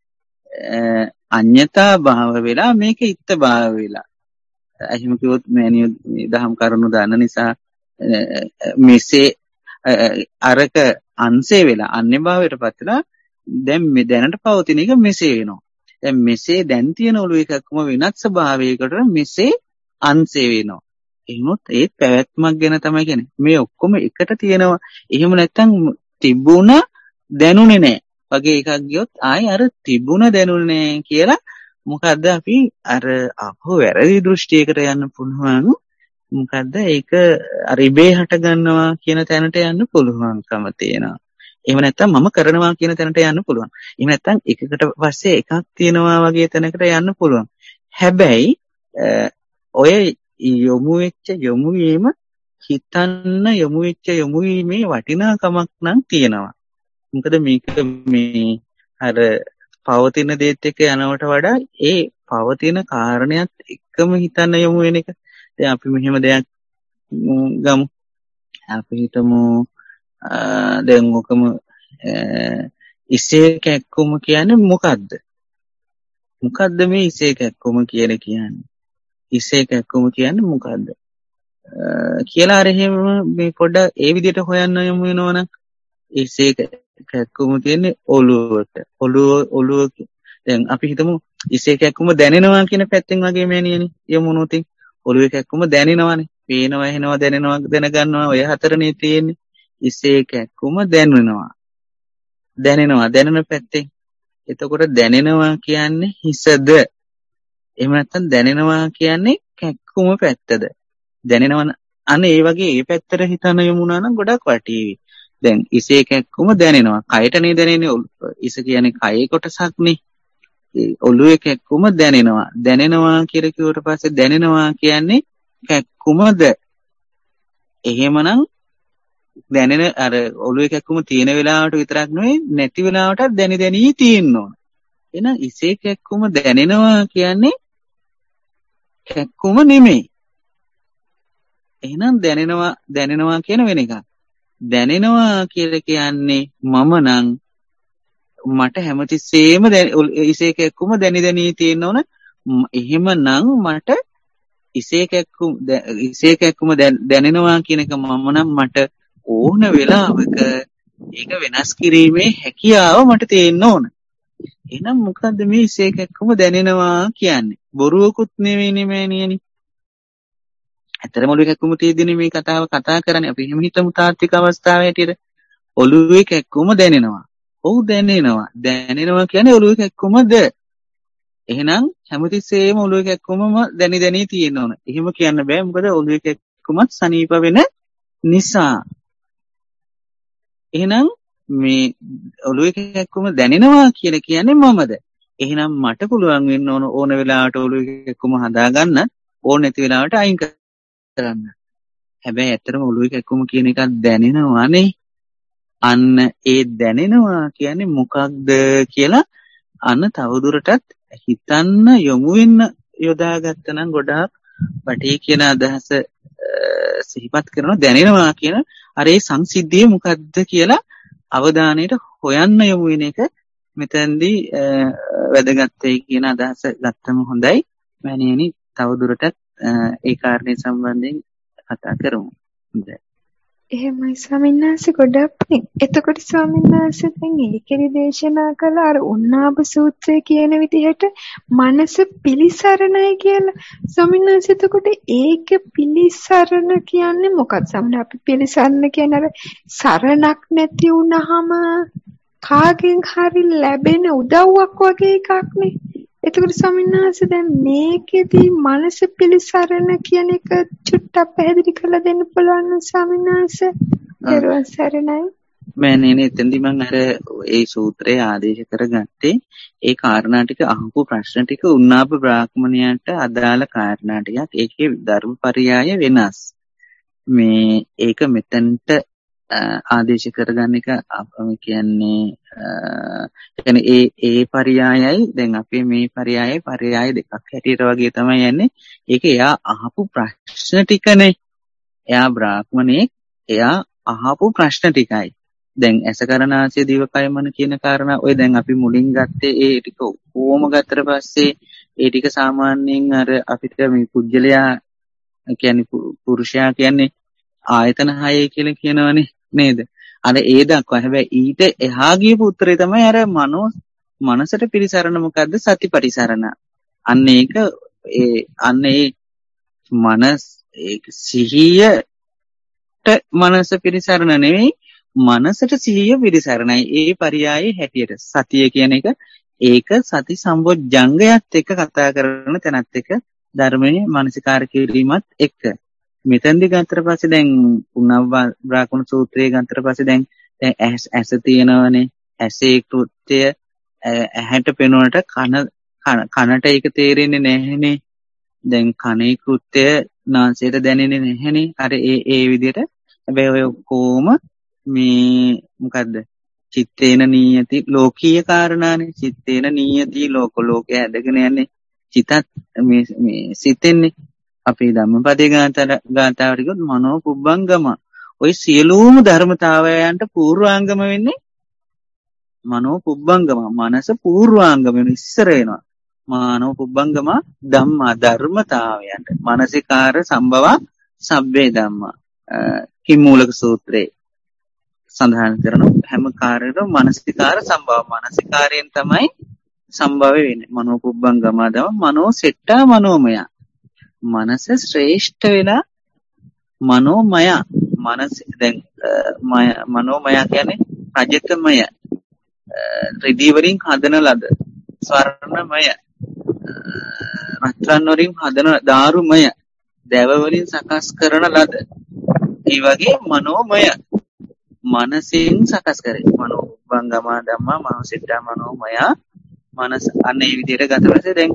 [SPEAKER 1] අඤ්ඤතා භාව වෙලා මේක ඉත්ත භාව වෙලා. එහෙම කිව්වොත් මෑණියෝ දහම් කරුණු දන්න නිසා මෙසේ අරක අංශේ වෙලා අන්‍ය භාවයටපත් වෙලා දැන් මේ දැනට පවතින එක මෙසේ වෙනවා. දැන් මෙසේ දැන් තියෙන ඔළුව එකක්ම වෙනත් ස්වභාවයකට මෙසේ අංශේ වෙනවා. එහෙමොත් ඒ පැවැත්මක් ගැන තමයි කියන්නේ. මේ ඔක්කොම එකට තියෙනවා. එහෙම නැත්නම් තිබුණ දැනුනේ නැහැ. වගේ එකක් ගියොත් ආයි අර තිබුණ දැනුනේ නැහැ කියලා මොකද්ද අපි අර අපෝ වැරදි දෘෂ්ටියකට යන්න පුළුවන්. මොකද්ද ඒක අර ඉබේ හට ගන්නවා කියන තැනට යන්න පුළුවන්කම තියෙනවා. එහෙම නැත්නම් මම කරනවා කියන තැනට යන්න පුළුවන්. එහෙම නැත්නම් එකකට පස්සේ එකක් තියෙනවා වගේ තැනකට යන්න පුළුවන්. හැබැයි ඔය යොමු වෙච්ච යොමු වීම හිතන්න යොමු වෙච්ච යොමු වීමේ වටිනාකමක් නම් තියෙනවා. මොකද මේක මේ අර පවතින දේත් එක්ක යනවට වඩා ඒ පවතින කාරණයක් එක්කම හිතන්න යොමු වෙන එක. දැන් අපි මෙහෙම දෙයක් ගමු. අපි හිතමු දැන් ඔකම ඉසේ කැක්කුම කියන්නේ මොකද්ද? මොකද්ද මේ ඉසේ කැක්කුම කියන්නේ? ඉසේ කැක්කුම කියන්නේ මොකද්ද? කියලා අර එහෙම මේ පොඩ්ඩක් ඒ විදිහට හොයන්න යමු වෙනවනම් ඉසේ කැක්කුම කියන්නේ ඔළුවට. ඔළුව දැන් අපි හිතමු ඉසේ කැක්කුම දැනෙනවා කියන පැත්තෙන් වගේ මෑණියනේ යමුනොත් ඔළුවේ කැක්කුම දැනෙනවානේ. පේනවා, ඇහෙනවා, දැනෙනවා, දැනගන්නවා ඔය හතරනේ තියෙන්නේ. ඉසේ කැක්කුම දැනෙනවා. දැනෙන පැත්තෙන්. එතකොට දැනෙනවා කියන්නේ හිසද? එහෙම නැත්නම් දැනෙනවා කියන්නේ කැක්කුම පැත්තද? දැනෙනවා අනේ ඒ වගේ ඒ පැත්තට හිතන යමුනා නම් ගොඩක් වටීවි. දැන් ඉසේ කැක්කුම දැනෙනවා. කයටනේ දැනෙන්නේ. ඉස කියන්නේ කයේ කොටසක්නේ. ඔළුවේ කැක්කුම දැනෙනවා. දැනෙනවා කියලා කිව්වට පස්සේ දැනෙනවා කියන්නේ කැක්කුමද? එහෙමනම් දැනෙන අර ඔළුවේ කැක්කුම තියෙන වෙලාවට විතරක් නෙවෙයි නැති වෙලාවටත් දැනි තියෙන්න ඕන. එහෙනම් ඉසේ කැක්කුම දැනෙනවා කියන්නේ කැක්කුම නෙමෙයි. එහෙනම් දැනෙනවා කියන වෙන එකක්. දැනෙනවා කියලා කියන්නේ මම නම් මට හැමතිස්සෙම ඉසේ කැක්කුම දැනි තියෙන්න ඕන. එහෙමනම් මට ඉසේ කැක්කුම දැනෙනවා කියන එක මම නම් මට ඕන වෙලාවක ඒක වෙනස් කිරීමේ හැකියාව මට තියෙන්න ඕන. එහෙනම් මොකද්ද මේ ඉසේ කැක්කුම දැනෙනවා කියන්නේ? බොරුවකුත් නෙවෙයිනේ මෑණියනි. ඇත්තටම ඔළුවේ කැක්කුම තියෙද්දිනේ මේ කතාව කතා කරන්නේ. අපි එහෙම හිතමු තාත්වික අවස්ථාවේ හැටියට. ඔළුවේ කැක්කුම දැනෙනවා. ඔව් දැනෙනවා. දැනෙනවා කියන්නේ ඔළුවේ කැක්කුමද? එහෙනම් හැමතිස්සෙම ඔළුවේ කැක්කුමම දැනි තියෙන්න ඕන. එහෙම කියන්න බෑ. මොකද ඔළුවේ කැක්කුමත් සනීප වෙන නිසා. එහෙනම් මේ ඔළුවේ කැක්කුම දැනෙනවා කියලා කියන්නේ මමද? එහෙනම් මට පුළුවන් වෙන්න ඕන වෙලාවට ඔළුවේ කැක්කුම හදාගන්න ඕන නැති වෙලාවට අයින් කරන්න. හැබැයි ඇත්තටම ඔළුවේ කැක්කුම කියන එකක් දැනෙනවානේ. අන්න ඒ දැනෙනවා කියන්නේ මොකක්ද කියලා අන්න තවදුරටත් හිතන්න යොමු වෙන්න යොදාගත්තා නම් ගොඩාක් වටේ කියන අදහස සිහිපත් කරනවා. දැනෙනවා කියන අර ඒ සංසිද්ධිය මොකද්ද කියලා අවධානයට හොයන්න යොමු වෙන එක මෙතෙන්දී වැදගත් වෙයි කියන අදහස ගත්තම හොඳයි. මෑණියනි තව දුරටත් ඒ කාරණේ සම්බන්ධයෙන් කතා කරමු. හොඳයි.
[SPEAKER 3] එහෙමයි ස්වාමීන් වහන්සේ ගොඩක් පිං. එතකොට ස්වාමීන් වහන්සේ දැන් ඒකෙදි දේශනා කළ අර උන්නාභ සූත්‍රය කියන විදිහට මනස පිලිසරණයි කියලා. ස්වාමීන් වහන්සේ එතකොට ඒක පිලිසරණ කියන්නේ මොකක්ද? සමහර අපි පිලිසරණ කියන්නේ අර සරණක් නැති වුනහම කාගෙන් හරි ලැබෙන උදව්වක් වගේ එකක් නේ. එතකොට ස්වාමීන් වහන්සේ දැන් මේකෙදි මනස පිලිසරණ කියන එක චුට්ටක් පැහැදිලි කරලා දෙන්න පුළුවන් නේද ස්වාමීන් වහන්සේ? දරුවන් සරණයි.
[SPEAKER 1] මෑණියනි එතෙන්දී මම අර ඒ සූත්‍රය ආදේශ කරගත්තේ ඒ කාරණා ටික අහපු ප්‍රශ්න ටික උන්නාභ බ්‍රාහ්මණයන්ට අදාළ කාරණා ටිකක්. ඒකේ ධර්මපරියාය වෙනස්. මේ ඒක මෙතනට ආදේශ කරගන්න එක කියන්නේ ඒ පරියායයි දැන් අපේ මේ පරියාය දෙකක් හැටියට වගේ තමයි යන්නේ. ඒක එයා අහපු ප්‍රශ්න ටිකනේ. එයා බ්‍රාහ්මණෙක්. එයා අහපු ප්‍රශ්න ටිකයි. දැන් ඇසකරනාසය දිවකය මන කියන කාරණා ඔය දැන් අපි මුලින් ගත්තේ ඒ ටික කොහොම ගත්තට පස්සේ ඒ ටික සාමාන්‍යයෙන් අර අපිට මේ පුජ්‍යලයා කියන්නේ පුරුෂයා කියන්නේ ආයතන 6 කියලා කියනවනේ නේද? අර ඒ දක්වා හැබැයි ඊට එහා ගියපු උත්තරේ තමයි අර මනසට පිළිසරණ මොකද්ද? සතිපටිසරණ. අන්න ඒක ඒ මනස් සිහියට මනස පිළිසරණ නෙවෙයි මනසට සිහිය පිළිසරණයි. ඒ පරියායේ හැටියට සතිය කියන එක ඒක සති සම්බොජ්ජංගයත් එක්ක කතා කරන තැනත් එක්ක ධර්මයේ මානසිකාර කිරීමත් එක්ක මෙතෙන්දී ගත්තට පස්සේ දැන් උන්නාභ බ්‍රාහ්මණ සූත්‍රයේ ගත්තට පස්සේ දැන් ඇස තියෙනවනේ. ඇසේ කෘත්‍ය ඇහැට පෙනුනට කනට ඒක තේරෙන්නේ නැහැනේ. දැන් කනේ කෘත්‍ය නාසයට දැනෙන්නේ නැහැනේ. අර ඒ විදිහට හැබැයි ඔය කොහොම මේ මොකද්ද? චිත්තේන නීයති ලෝකීය කාරණානේ. චිත්තේන නීයති ලෝකය ඇදගෙන යන්නේ. චිතත් මේ සිතෙන්නේ. අපේ ධම්මපදයේ ගාථාවට කිව්වොත් මනෝ පුබ්බංගම. ওই සියලුම ධර්මතාවයන්ට පූර්වාංගම වෙන්නේ මනෝ පුබ්බංගම. මනස පූර්වාංගම වෙන ඉස්සර වෙනවා. මනෝ පුබ්බංගම ධම්මා ධර්මතාවයන්ට. මානසිකාර සම්භව සබ්බේ ධම්මා. කිම්මූලක සූත්‍රයේ සඳහන් කරන හැම කාර්යයකම මානසිකාර සම්භව. මානසිකාරයෙන් තමයි සම්භව වෙන්නේ. මනෝ පුබ්බංගම ධම්ම මනෝ සෙට්ටා මනෝමය. මනස ශ්‍රේෂ්ඨ වෙලා මනෝමය. මනස දැන් මනෝමය කියන්නේ රජතමය. රිදී වලින් හදන ලද ස්වර්ණමය. රත්රන් වලින් හදන දාරුමය. දැව වලින් සකස් කරන ලද. ඒ වගේ මනෝමය. මනසෙන් සකස් කරේ. මනෝ උපංගම ධම්මා මනෝසිතා මනෝමය. මනස අනේ විදිහට ගතවසේ දැන්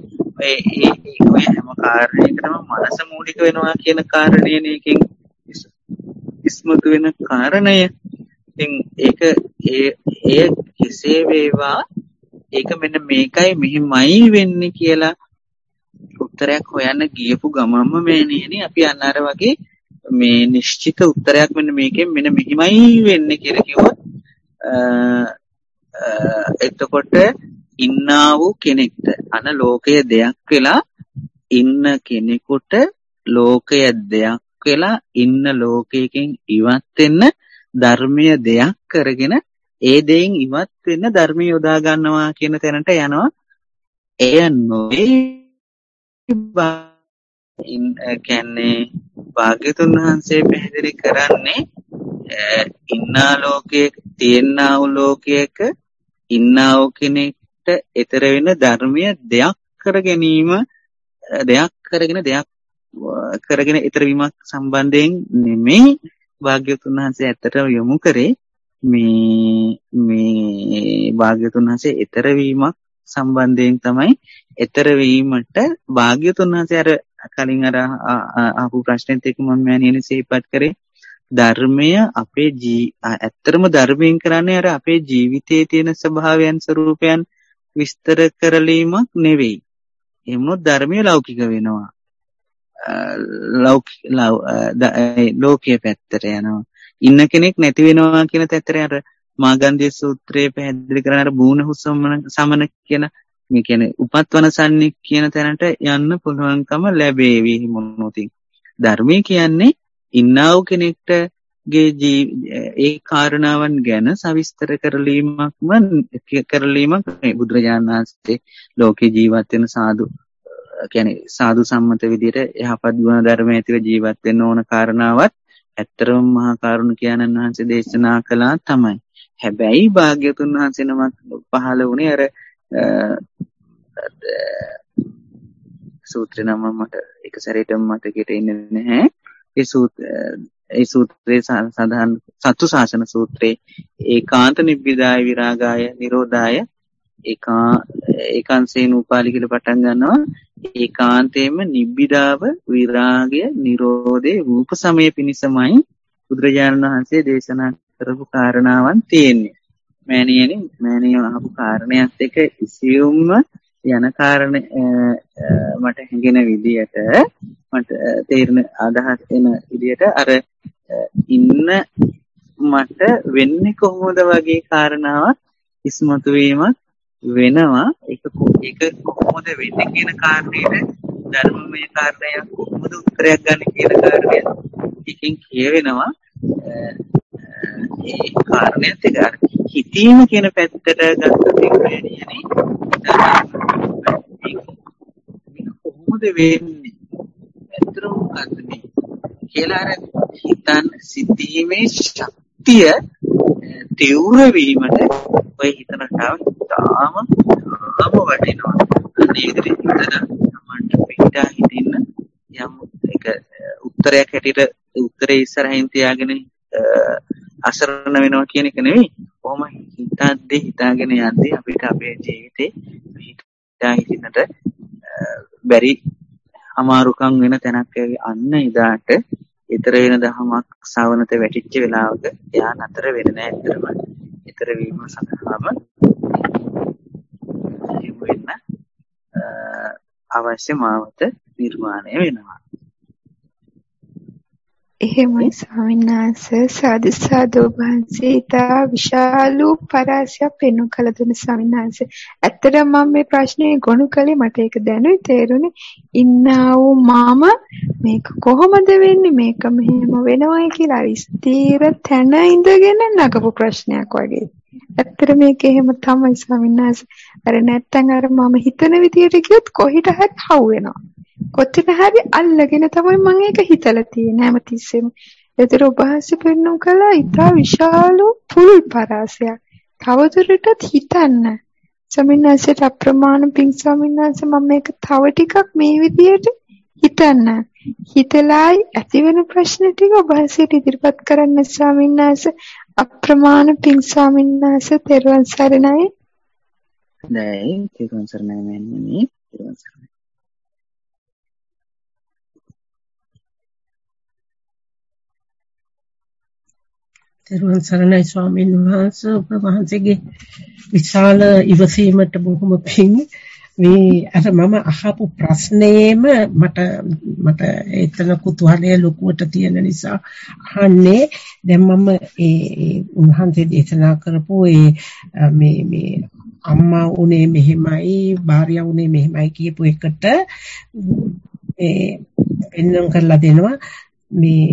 [SPEAKER 1] ඔය හැම කාර්යයකටම මනස මූලික වෙනවා කියන කාරණේනේ එකෙන් ඉස්මතු වෙන කාරණය. ඉතින් ඒක ඒ කෙසේ වේවා ඒක මෙන්න මේකයි මෙහිමයි වෙන්නේ කියලා උත්තරයක් හොයන්න ගියපු ගමන්ම මේනේනේ අපි අන්නර වගේ මේ නිශ්චිත උත්තරයක් මෙන්න මේකෙන් මෙන්න මෙහිමයි වෙන්නේ කියලා කිව්වොත් එතකොට ඉන්නා වූ කෙනෙක්ට අන ලෝකයේ දෙයක් වෙලා ඉන්න කෙනෙකුට ලෝකය දෙයක් වෙලා ඉන්න ලෝකයකින් ඉවත් වෙන්න ධර්මීය දෙයක් කරගෙන ඒ දෙයින් ඉවත් වෙන්න ධර්මීය යොදා ගන්නවා කියන තැනට යනවා. එය නොවේ කියන්නේ භාග්‍යතුන් වහන්සේ පැහැදිලි කරන්නේ ඉන්නා ලෝකයේ තියෙනා වූ ලෝකයක ඉන්නා වූ කෙනෙක්ට ඊතර වෙන ධර්මීය දෙයක් කර ගැනීම දෙයක් කරගෙන ඊතර වීමක් සම්බන්ධයෙන් නෙමෙයි භාග්‍යතුන් වහන්සේ ඇත්තටම යොමු කරේ මේ භාග්‍යතුන් වහන්සේ ඊතර වීමක් සම්බන්ධයෙන් තමයි ඊතර වීමට භාග්‍යතුන් වහන්සේ අර කලින් අර ආපු ප්‍රශ්නෙත් එක්ක මම මෑණියනි සිහිපත් කරේ ධර්මය අපේ ඇත්තටම ධර්මයෙන් කරන්නේ අර අපේ ජීවිතයේ තියෙන ස්වභාවයන් ස්වરૂපයන් විස්තර කරලීමක් නෙවෙයි. එහෙම වුණොත් ධර්මය ලෞකික වෙනවා. ලෝකයේ පැත්තට යනවා. ඉන්න කෙනෙක් නැති වෙනවා කියන තැතරේ අර මාගන්ධිය සූත්‍රයේ පැහැදිලි කරන අර බූණහු සමන කියන මේ කියන්නේ උපත්වන සන්නික් කියන තැනට යන්න පුළුවන්කම ලැබේවි මොනෝතින්. ධර්මයේ කියන්නේ ඉන්නා වූ කෙනෙක්ටගේ ඒ කාරණාවන් ගැන සවිස්තර කරලීමක් බුදුරජාණන් වහන්සේ ලෝකේ ජීවත් වෙන සාදු සම්මත විදිහට යහපත් ගුණ ධර්ම ඇතිව ජීවත් වෙන්න ඕන කාරණාවත් ඇත්තරම මහා කරුණිකයන්න් වහන්සේ දේශනා කළා තමයි. හැබැයි භාග්‍යතුන් වහන්සේ නමක් පහළ වුණේ අර සූත්‍රේ නම මට එක සැරේටම මතකෙට එන්නේ නැහැ. ඒ සූත්‍රයේ සඳහන් සත්තු ශාසන සූත්‍රයේ ඒකාන්ත නිබ්බිදාය විරාගාය නිරෝධාය ඒකාන්තේන උපාලි කියලා පටන් ගන්නවා. ඒකාන්තයෙන්ම නිබ්බිදාව විරාගය නිරෝධේ රූප සමය පිණිසමයි බුදුරජාණන් වහන්සේ දේශනා කරපු කාරණාවන් තියෙන්නේ. මෑණියෝ අහපු කාරණයක් එක ඉසියුම්ම යන කාරණේ මට හැඟෙන විදියට මට තේරෙන අදහස් එන විදියට අර ඉන්න මට වෙන්නේ කොහොමද වගේ කාරණාවක් ඉස්මතු වීමක් වෙනවා. ඒක කොහොමද වෙන්නේ කියන කාරණේට ධර්මමය කාරණයක් කොහොමද උත්තරයක් ගන්න කියන කාරණය එකකින් කියවෙනවා. ඒ කාරණේත් ඒක හිතීම කියන පැත්තට ගත්තොත් කියන්නේ කොහොමද වෙන්නේ ඇත්තටම මොකද්ද මේ කියලා අර හිතන් සිටීමේ ශක්තිය තීව්‍ර වීමට ඔය හිතනටම තාම වටිනවා. අනේ ඉතින් මන්ට පිටා හිටින්න යම් එක උත්තරයක් හැටියට උත්තරේ ඉස්සරහින් තියාගෙන අසරණ වෙනවා කියන එක නෙවෙයි. කොහොම හිතාගෙන යද්දී අපිට අපේ ජීවිතේ පිටා හිටින්නට බැරි අමාරුකම් වෙන තැනක් අන්න ඉදාට ඊතර වෙන දහමක් ශ්‍රවණත වැටිච්ච වෙලාවක එයා නතර වෙන්නේ නැහැ. ඇත්තටම ඊතර වීම සඳහාම වෙන්න අවශ්‍ය මාවත නිර්මාණය වෙනවා.
[SPEAKER 3] එහෙමයි ස්වාමීන් වහන්සේ. සාදු සාදු වහන්සේ ඉතා විශාල පරාසයක් පෙන්වු කළ දුන ස්වාමීන් වහන්සේ. ඇත්තටම මම මේ ප්‍රශ්නේ ගොනු කළේ මට ඒක දැනුයි තේරුනේ. ඉන්නා වූ මම මේක කොහොමද වෙන්නේ මේක මෙහෙම වෙනවයි කියලා ස්ථීර තැන ඉඳගෙන නගපු ප්‍රශ්නයක් වගේ. ඇත්තට මේක එහෙම තමයි ස්වාමීන් වහන්සේ. අර නැත්තම් අර මම හිතන විදියට ගියොත් කොහෙට හරි හවු වෙනවා. කොතන හරි අල්ලගෙන තමයි මම ඒක හිතලා තියෙන්නේ හැමතිස්සෙම. ඒතර ඔබ වහන්සේ පෙන්වුම් කළා ඉතා විශාල පුල් පරාසයක්. තවදුරටත් හිතන්න. ස්වාමීන් වහන්සේට අප්‍රමාණ පිං ස්වාමීන් වහන්සේ මම මේක තව ටිකක් මේ විදියට හිතන්න. හිතලායි ඇති වෙන ප්‍රශ්න ටික ඔබ වහන්සේට ඉදිරිපත් කරන්න ස්වාමීන් වහන්සේ. අප්‍රමාණ පිං ස්වාමීන් වහන්සේ තෙරුවන් සරණයි.
[SPEAKER 1] නෑ තෙරුවන් සරණයි මෑණියනි. තෙරුවන් සරණයි.
[SPEAKER 2] තෙරුවන් සරණයි ස්වාමීන් වහන්සේ. ඔබ වහන්සේගේ විශාල ඉවසීමට බොහොම පිං. මේ අර මම අහපු ප්‍රශ්නේම මට එතන කුතුහලය ලොකුවට තියෙන නිසා අහන්නේ. දැන් මම ඒ උන්වහන්සේ දේශනා කරපු මේ අම්මා උනේ මෙහෙමයි භාර්යාව උනේ මෙහෙමයි කියපු එකට පෙන්වන්න කරලා දෙනවා. මේ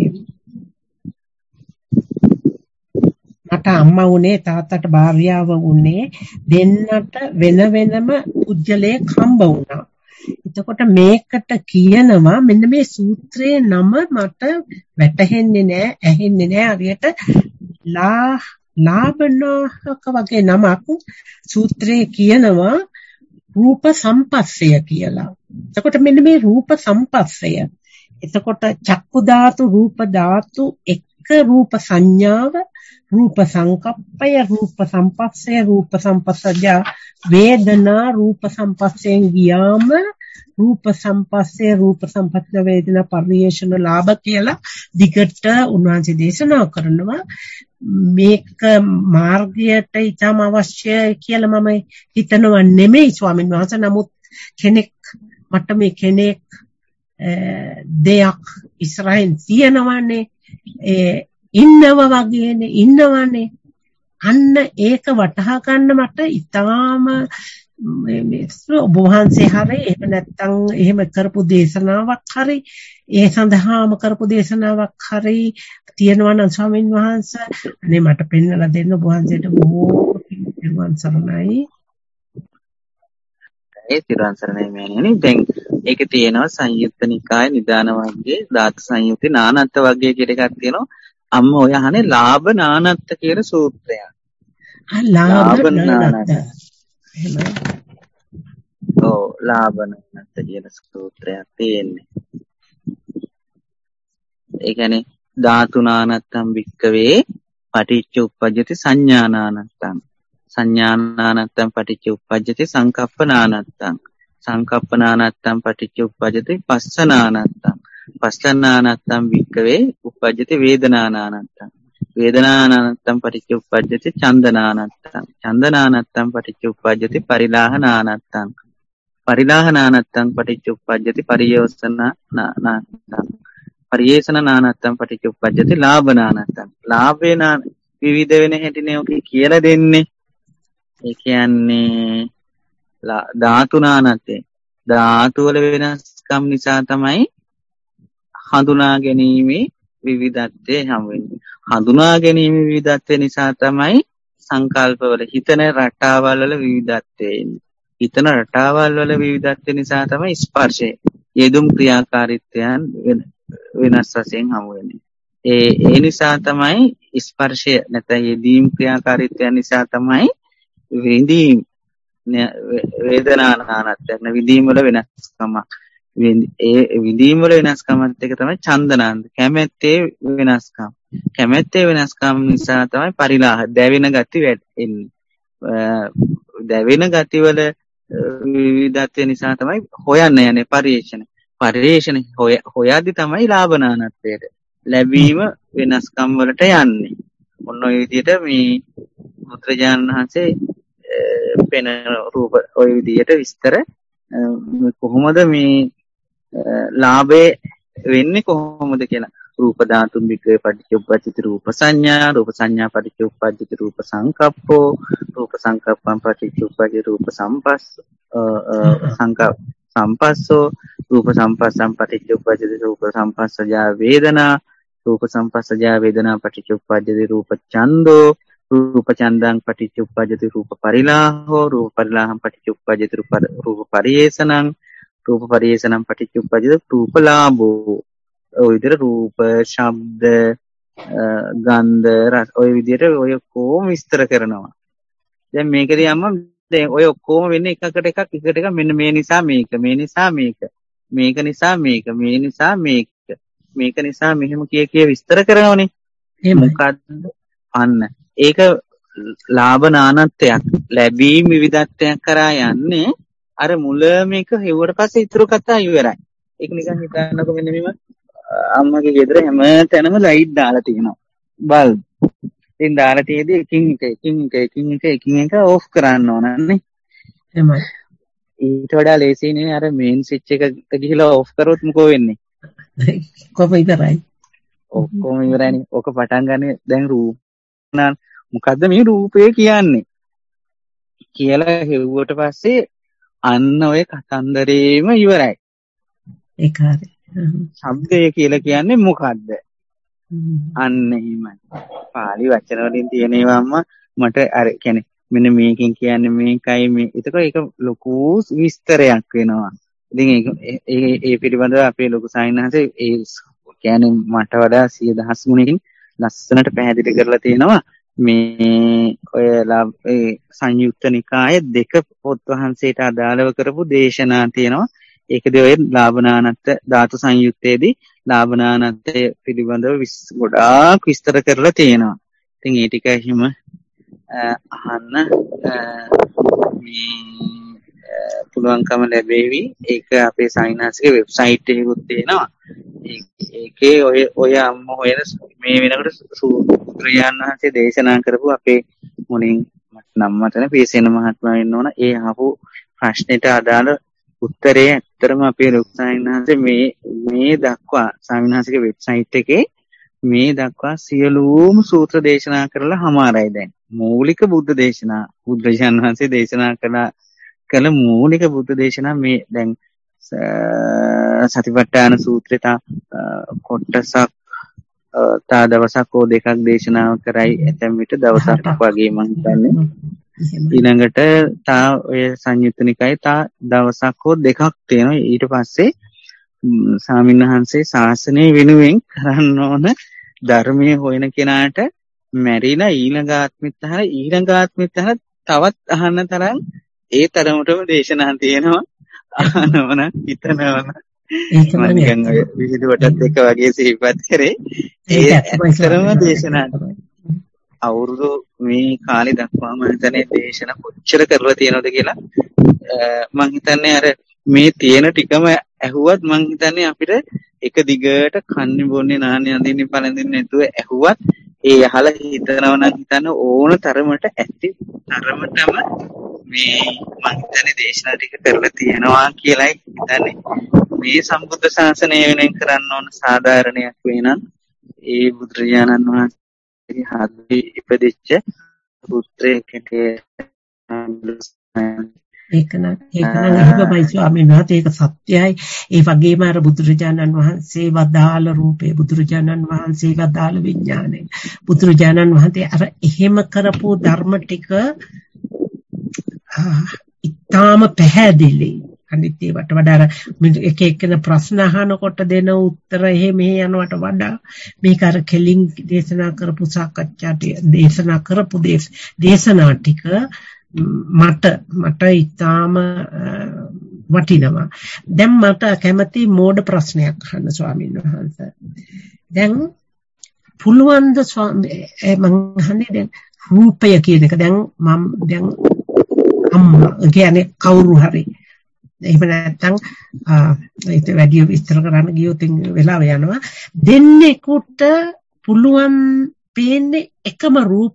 [SPEAKER 2] මට අම්මා උනේ තාත්තට භාර්යාව උනේ දෙන්නට වෙන වෙනම පුජ්‍යලයක් හම්බ වුණා. එතකොට මේකට කියනවා මෙන්න මේ සූත්‍රයේ නම මට වැටහෙන්නේ නැහැ, ඇහෙන්නේ නැහැ. හරියට ලාභනාහක වගේ නමක් සූත්‍රයේ කියනවා රූප සම්පස්සය කියලා. එතකොට මෙන්න මේ රූප සම්පස්සය. එතකොට චක්කු ධාතු, රූප ධාතු එක රූප සංඥාව, රූප සංකප්පය, රූප සම්පස්සය, රූප සම්පස්සජා වේදනා, රූප සම්පස්සයෙන් ගියාම රූප සම්පස්සය, රූප සම්පස්ස වේදනා පරිේශන ලාභ කියලා දිගට උන්වහන්සේ දේශනා කරනවා. මේක මාර්ගයට ඊටම අවශ්‍යයි කියලා මම හිතනවා නෙමෙයි ස්වාමීන් වහන්සේ. නමුත් කෙනෙක් දෙයක් ඉස්සරහින් තියනවානේ, ඉන්නවනේ. අන්න ඒක වටහා ගන්න මට ඉතාම මේ ඔබ වහන්සේ හරි එහෙම නැත්නම් එහෙම කරපු දේශනාවක් හරි ඒ සඳහාම කරපු දේශනාවක් හරි තියෙනවා නම් ස්වාමීන් වහන්සේ අනේ මට පෙන්වලා දෙන්න ඔබ වහන්සේට බොහෝ පිරුවන් සරණයි.
[SPEAKER 1] ඒ තිරුවන් සරණයි මෑණියනි. දැන් ඒකේ තියෙනවා සංයුත්ත නිකාය නිදාන වර්ගයේ ධාතු සංයුත්තේ නානත්ත වර්ගයේ කියලා එකක් තියෙනවා. අම්ම ඔය අහන්නේ ලාභ නානත්ත කියන සූත්‍රයක්.
[SPEAKER 2] ලාභ නානත්ත. එහෙමයි.
[SPEAKER 1] ඔව් ලාභ නානත්ත කියන සූත්‍රයක් තියෙන්නේ. ඒ කියන්නේ ධාතු නානත්තම් වික්කවේ පටිච්ච උප්පජ්ජති සංඥානානත්තම් සංඥානානත්තම් පටිච්ච උප්පජ්ජති සංකප්පනානත්තම් සංකප්පනානත්තම් පටිච්ච උප්පජ්ජති පස්සනානත්තම් පස්සනානත්තම් වික්කවේ උප්පජ්ජති වේදනානානත්තම් වේදනානානත්තම් පටිච්ච උප්පජ්ජති චන්දනානත්තම් චන්දනානත්තම් පටිච්ච උප්පජ්ජති පරිලාහනානත්තම් පරිලාහනානත්තම් පටිච්ච උප්පජ්ජති පරියෝසනානත්තම් පරියේෂණනානත්තම් පටිච්ච උප්පජ්ජති ලාභනානත්තම් ලාභේන විවිධ වෙන හැටිනේ ඔකේ කියලා දෙන්නේ. ඒ කියන්නේ ධාතුනානත්තේ ධාතු වල වෙනස්කම් නිසා තමයි හඳුනා ගැනීමේ විවිධත්වය හම් වෙන්නේ. හඳුනා ගැනීමේ විවිධත්වය නිසා තමයි සංකල්පවල හිතන රටාවල් වල විවිධත්වය එන්නේ. හිතන රටාවල් වල විවිධත්වය නිසා තමයි ස්පර්ශය යෙදුම් ක්‍රියාකාරීත්වයන් වෙනස් වශයෙන් හමු වෙන්නේ. ඒ නිසා තමයි ස්පර්ශය නැත්නම් යෙදීම් ක්‍රියාකාරීත්වයන් නිසා තමයි විඳීම් වේදනානානත්වයක් විඳීම් වල වෙනස්කම ඒ විඳීම් වල වෙනස්කමත් එක තමයි චන්දනාන්ත කැමැත්තේ වෙනස්කම් කැමැත්තේ වෙනස්කම් නිසා තමයි පරිලාහ දැවෙන ගති එන්නේ. දැවෙන ගති වල විවිධත්වය නිසා තමයි හොයන්න යන්නේ පරිේෂණ හොයද්දි තමයි ලාභනානත්වයට ලැබීම වෙනස්කම් වලට යන්නේ. ඔන්න ඔය විදිහට මේ බුදුරජාණන් වහන්සේ පෙන රූප ඔය විදිහට විස්තර කොහොමද මේ ලාභේ වෙන්නේ කොහොමද කියලා. රූප ධාතුන් වික්‍රේ පටිච්ච උප්පජ්ජති රූප සංඥා පටිච්ච උප්පජ්ජති රූප සංකප්පෝ රූප සංකප්පං පටිච්ච උප්පජ්ජති රූප සම්පස්සෝ රූප සම්පස්සං පටිච්ච උප්පජ්ජති රූප සම්පස්සජා වේදනා රූප සම්පස්සජා වේදනා පටිච්ච උප්පජ්ජති රූප ඡන්தோ රූප ඡන්දං පටිච්ච උප්පජ්ජති රූප පරිලාහෝ රූප පරිලාහං පටිච්ච උප්පජ්ජති රූප පරියේෂණං රූප පරියේෂණං පටිච්ච උප්පජ්ජති රූප ලාභෝ. ඔය විදිහට රූප ශබ්ද ගන්ධ රස ඔය විදිහට ඔය කොහොම විස්තර කරනවා. දැන් මේකදී අම්මා දැන් ඔය ඔක්කොම වෙන්නේ එකකට එකක් මෙන්න මේ නිසා මේක මේ නිසා මේක මේක නිසා මේක මේ නිසා මේක මේක නිසා මෙහෙම කිය විස්තර කරනවනේ. මොකද්ද අන්න ඒක ලාභ නානත්වයක් ලැබීම් විවිධත්වයක් කරා යන්නේ අර මුල මේක හෙව්වට පස්සේ ඉතුරු කතා ඉවරයි. ඒක නිකන් හිතන්නකො මෙන්න මෙහෙම අම්මගේ ගෙදර හැම තැනම ලයිට් දාලා තියෙනවා. බල්බ්. ඉතින් දාලා තියෙදි එකින් එක ඕෆ් කරන්න ඕනන්නේ.
[SPEAKER 2] එහෙමයි.
[SPEAKER 1] ඊට වඩා ලේසියිනේ අර මේන් ස්විච් එක ගිහිලා ඕෆ් කරොත් මොකෝ වෙන්නේ?
[SPEAKER 2] කොහොම ඉවරයි.
[SPEAKER 1] ඔක්කොම ඉවරයිනේ. ඔක පටන් ගන්න දැන් රූප නාන මොකද්ද මේ රූපය කියන්නේ? කියලා හෙව්වට පස්සේ අන්න ඔය කතන්දරේම ඉවරයි.
[SPEAKER 2] ඒක හරි.
[SPEAKER 1] ශබ්දය කියලා කියන්නේ මොකද්ද? අන්න එහෙමයි. පාලි වචන වලින් තියෙන ඒවාම මට අර කියන්නේ මෙන්න මේකෙන් කියන්නේ මේකයි මේ. එතකොට ඒක ලොකු විස්තරයක් වෙනවා. ඉතින් ඒ පිළිබඳව අපේ ලොකු සාහිණහන්සේ ඒ කියන්නේ මට වඩා 100,000 ගුණකින් ලස්සනට පැහැදිලි කරලා තියෙනවා. මේ ඔය සංයුක්ත නිකායේ 2 පොත් වහන්සේට අදාළව කරපු දේශනා තියෙනවා. ඒකදී ඔය ලාභනානත්ත ධාතු සංයුත්තේදී ලාභනානත්තය පිළිබඳව ගොඩාක් විස්තර කරලා තියෙනවා. ඉතින් ඒ ටික එහෙම අහන්න පුළුවන්කම ලැබෙවි. ඒක අපේ සාහිණාසික වෙබ්සයිට් එකකුත් තියෙනවා. ඒකේ ඔය අම්ම හොයන මේ වෙනකොට සූත්‍රයන් වහන්සේ දේශනා කරපු අපේ මොනින් නම් මතන පීසෙන මහත්මයා වෙන්න ඕන. ඒ අහපු ප්‍රශ්නෙට අදාළ උත්තරේ ඇත්තටම අපේ ලොකු සාහිණාසික මේ දක්වා සාහිණාසික වෙබ්සයිට් එකේ මේ දක්වා සියලුම සූත්‍ර දේශනා කරලා හමාරයි දැන්. මූලික බුද්ධ දේශනා බුදුරජාණන් වහන්සේ දේශනා කළ මූලික බුද්ධ දේශනා මේ දැන් සතිපට්ඨාන සූත්‍රයට කොටසක් තා දවසක් හෝ දෙකක් දේශනාව කරයි ඇතැම් විට දවසක් වගේ මම හිතන්නේ. ඊළඟට තා ඔය සංයුත්ත නිකායේ තා දවසක් හෝ දෙකක් තියෙනවා. ඊට පස්සේ ස්වාමින්වහන්සේ ශාසනය වෙනුවෙන් කරන්න ඕන ධර්මයේ හොයන කෙනාට මැරිලා ඊළඟ ආත්මෙත් තවත් අහන්න තරම් ඒ තරමටම දේශනා තියෙනවා. අහනවන හිතනවන මම නිකන් ඔය විහිළුවටත් එක වගේ සිහිපත් කරේ. ඒ ඇත්තම දේශනා අවුරුදු මේ කාලේ දක්වාම හිතන්නේ දේශනා කොච්චර කරලා තියෙනවද කියලා මම හිතන්නේ අර මේ තියෙන ටිකම ඇහුවත් මම හිතන්නේ අපිට එක දිගට කන්නේ බොන්නේ නාන්නේ අඳින්නේ පළඳින්නේ නැතුව ඇහුවත් ඒ අහලා හිතනවා නම් හිතන්න ඕන තරමට ඇති තරමටම මේ මම හිතන්නේ දේශනා ටික කරලා තියෙනවා කියලායි හිතන්නේ. මේ සම්බුද්ධ ශාසනය වෙනුවෙන් කරන්න ඕන සාධාරණයක් වෙනනම් ඒ බුදුරජාණන් වහන්සේගේ හදේ ඉපදෙච්ච පුත්‍රයෙක්
[SPEAKER 2] ඒකනම් එහෙමයි ස්වාමීන් වහන්සේ ඒක සත්‍යයි. ඒ වගේම අර බුදුරජාණන් වහන්සේ වදාළ රූපේ බුදුරජාණන් වහන්සේ වදාළ විඥානය බුදුරජාණන් වහන්සේ අර එහෙම කරපු ධර්ම ටික ඉතාම පැහැදිලි. අනිත් ඒවට වඩා අර එක එක්කෙන ප්‍රශ්න අහනකොට දෙන උත්තර එහෙම යනවට වඩා මේක අර කෙලින් දේශනා කරපු සාකච්ඡාට දේශනා කරපු දේශනා ටික මට ඉතාම වටිනවා. දැන් මට කැමති මෝඩ ප්‍රශ්නයක් අහන්න ස්වාමීන් වහන්සේ. දැන් පුළුවන් ද මම අහන්නේ දැන් රූපය කියන එක දැන් මම දැන් අම්මා කියන්නේ කවුරු හරි එහෙම නැත්නම් ඒක වැඩි විස්තර කරන්න ගියොත් වෙලාව යනවා. දෙන්නෙකුට පුළුවන් පේන්නේ එකම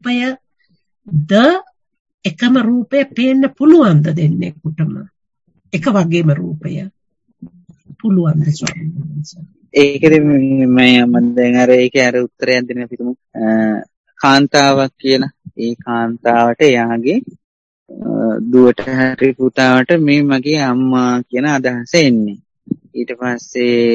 [SPEAKER 2] රූපය පේන්න පුළුවන්ද දෙන්නෙකුටම? එක වගේම රූපය පුළුවන්ද ස්වාමීන් වහන්සේ?
[SPEAKER 1] ඒකෙදි මම දැන් අර ඒකේ අර උත්තරයක් දෙන්න අපිටම කාන්තාවක් කියලා. ඒ කාන්තාවට එයාගේ දුවට හරි පුතාවට මේ මගේ අම්මා කියන අදහස එන්නේ. ඊට පස්සේ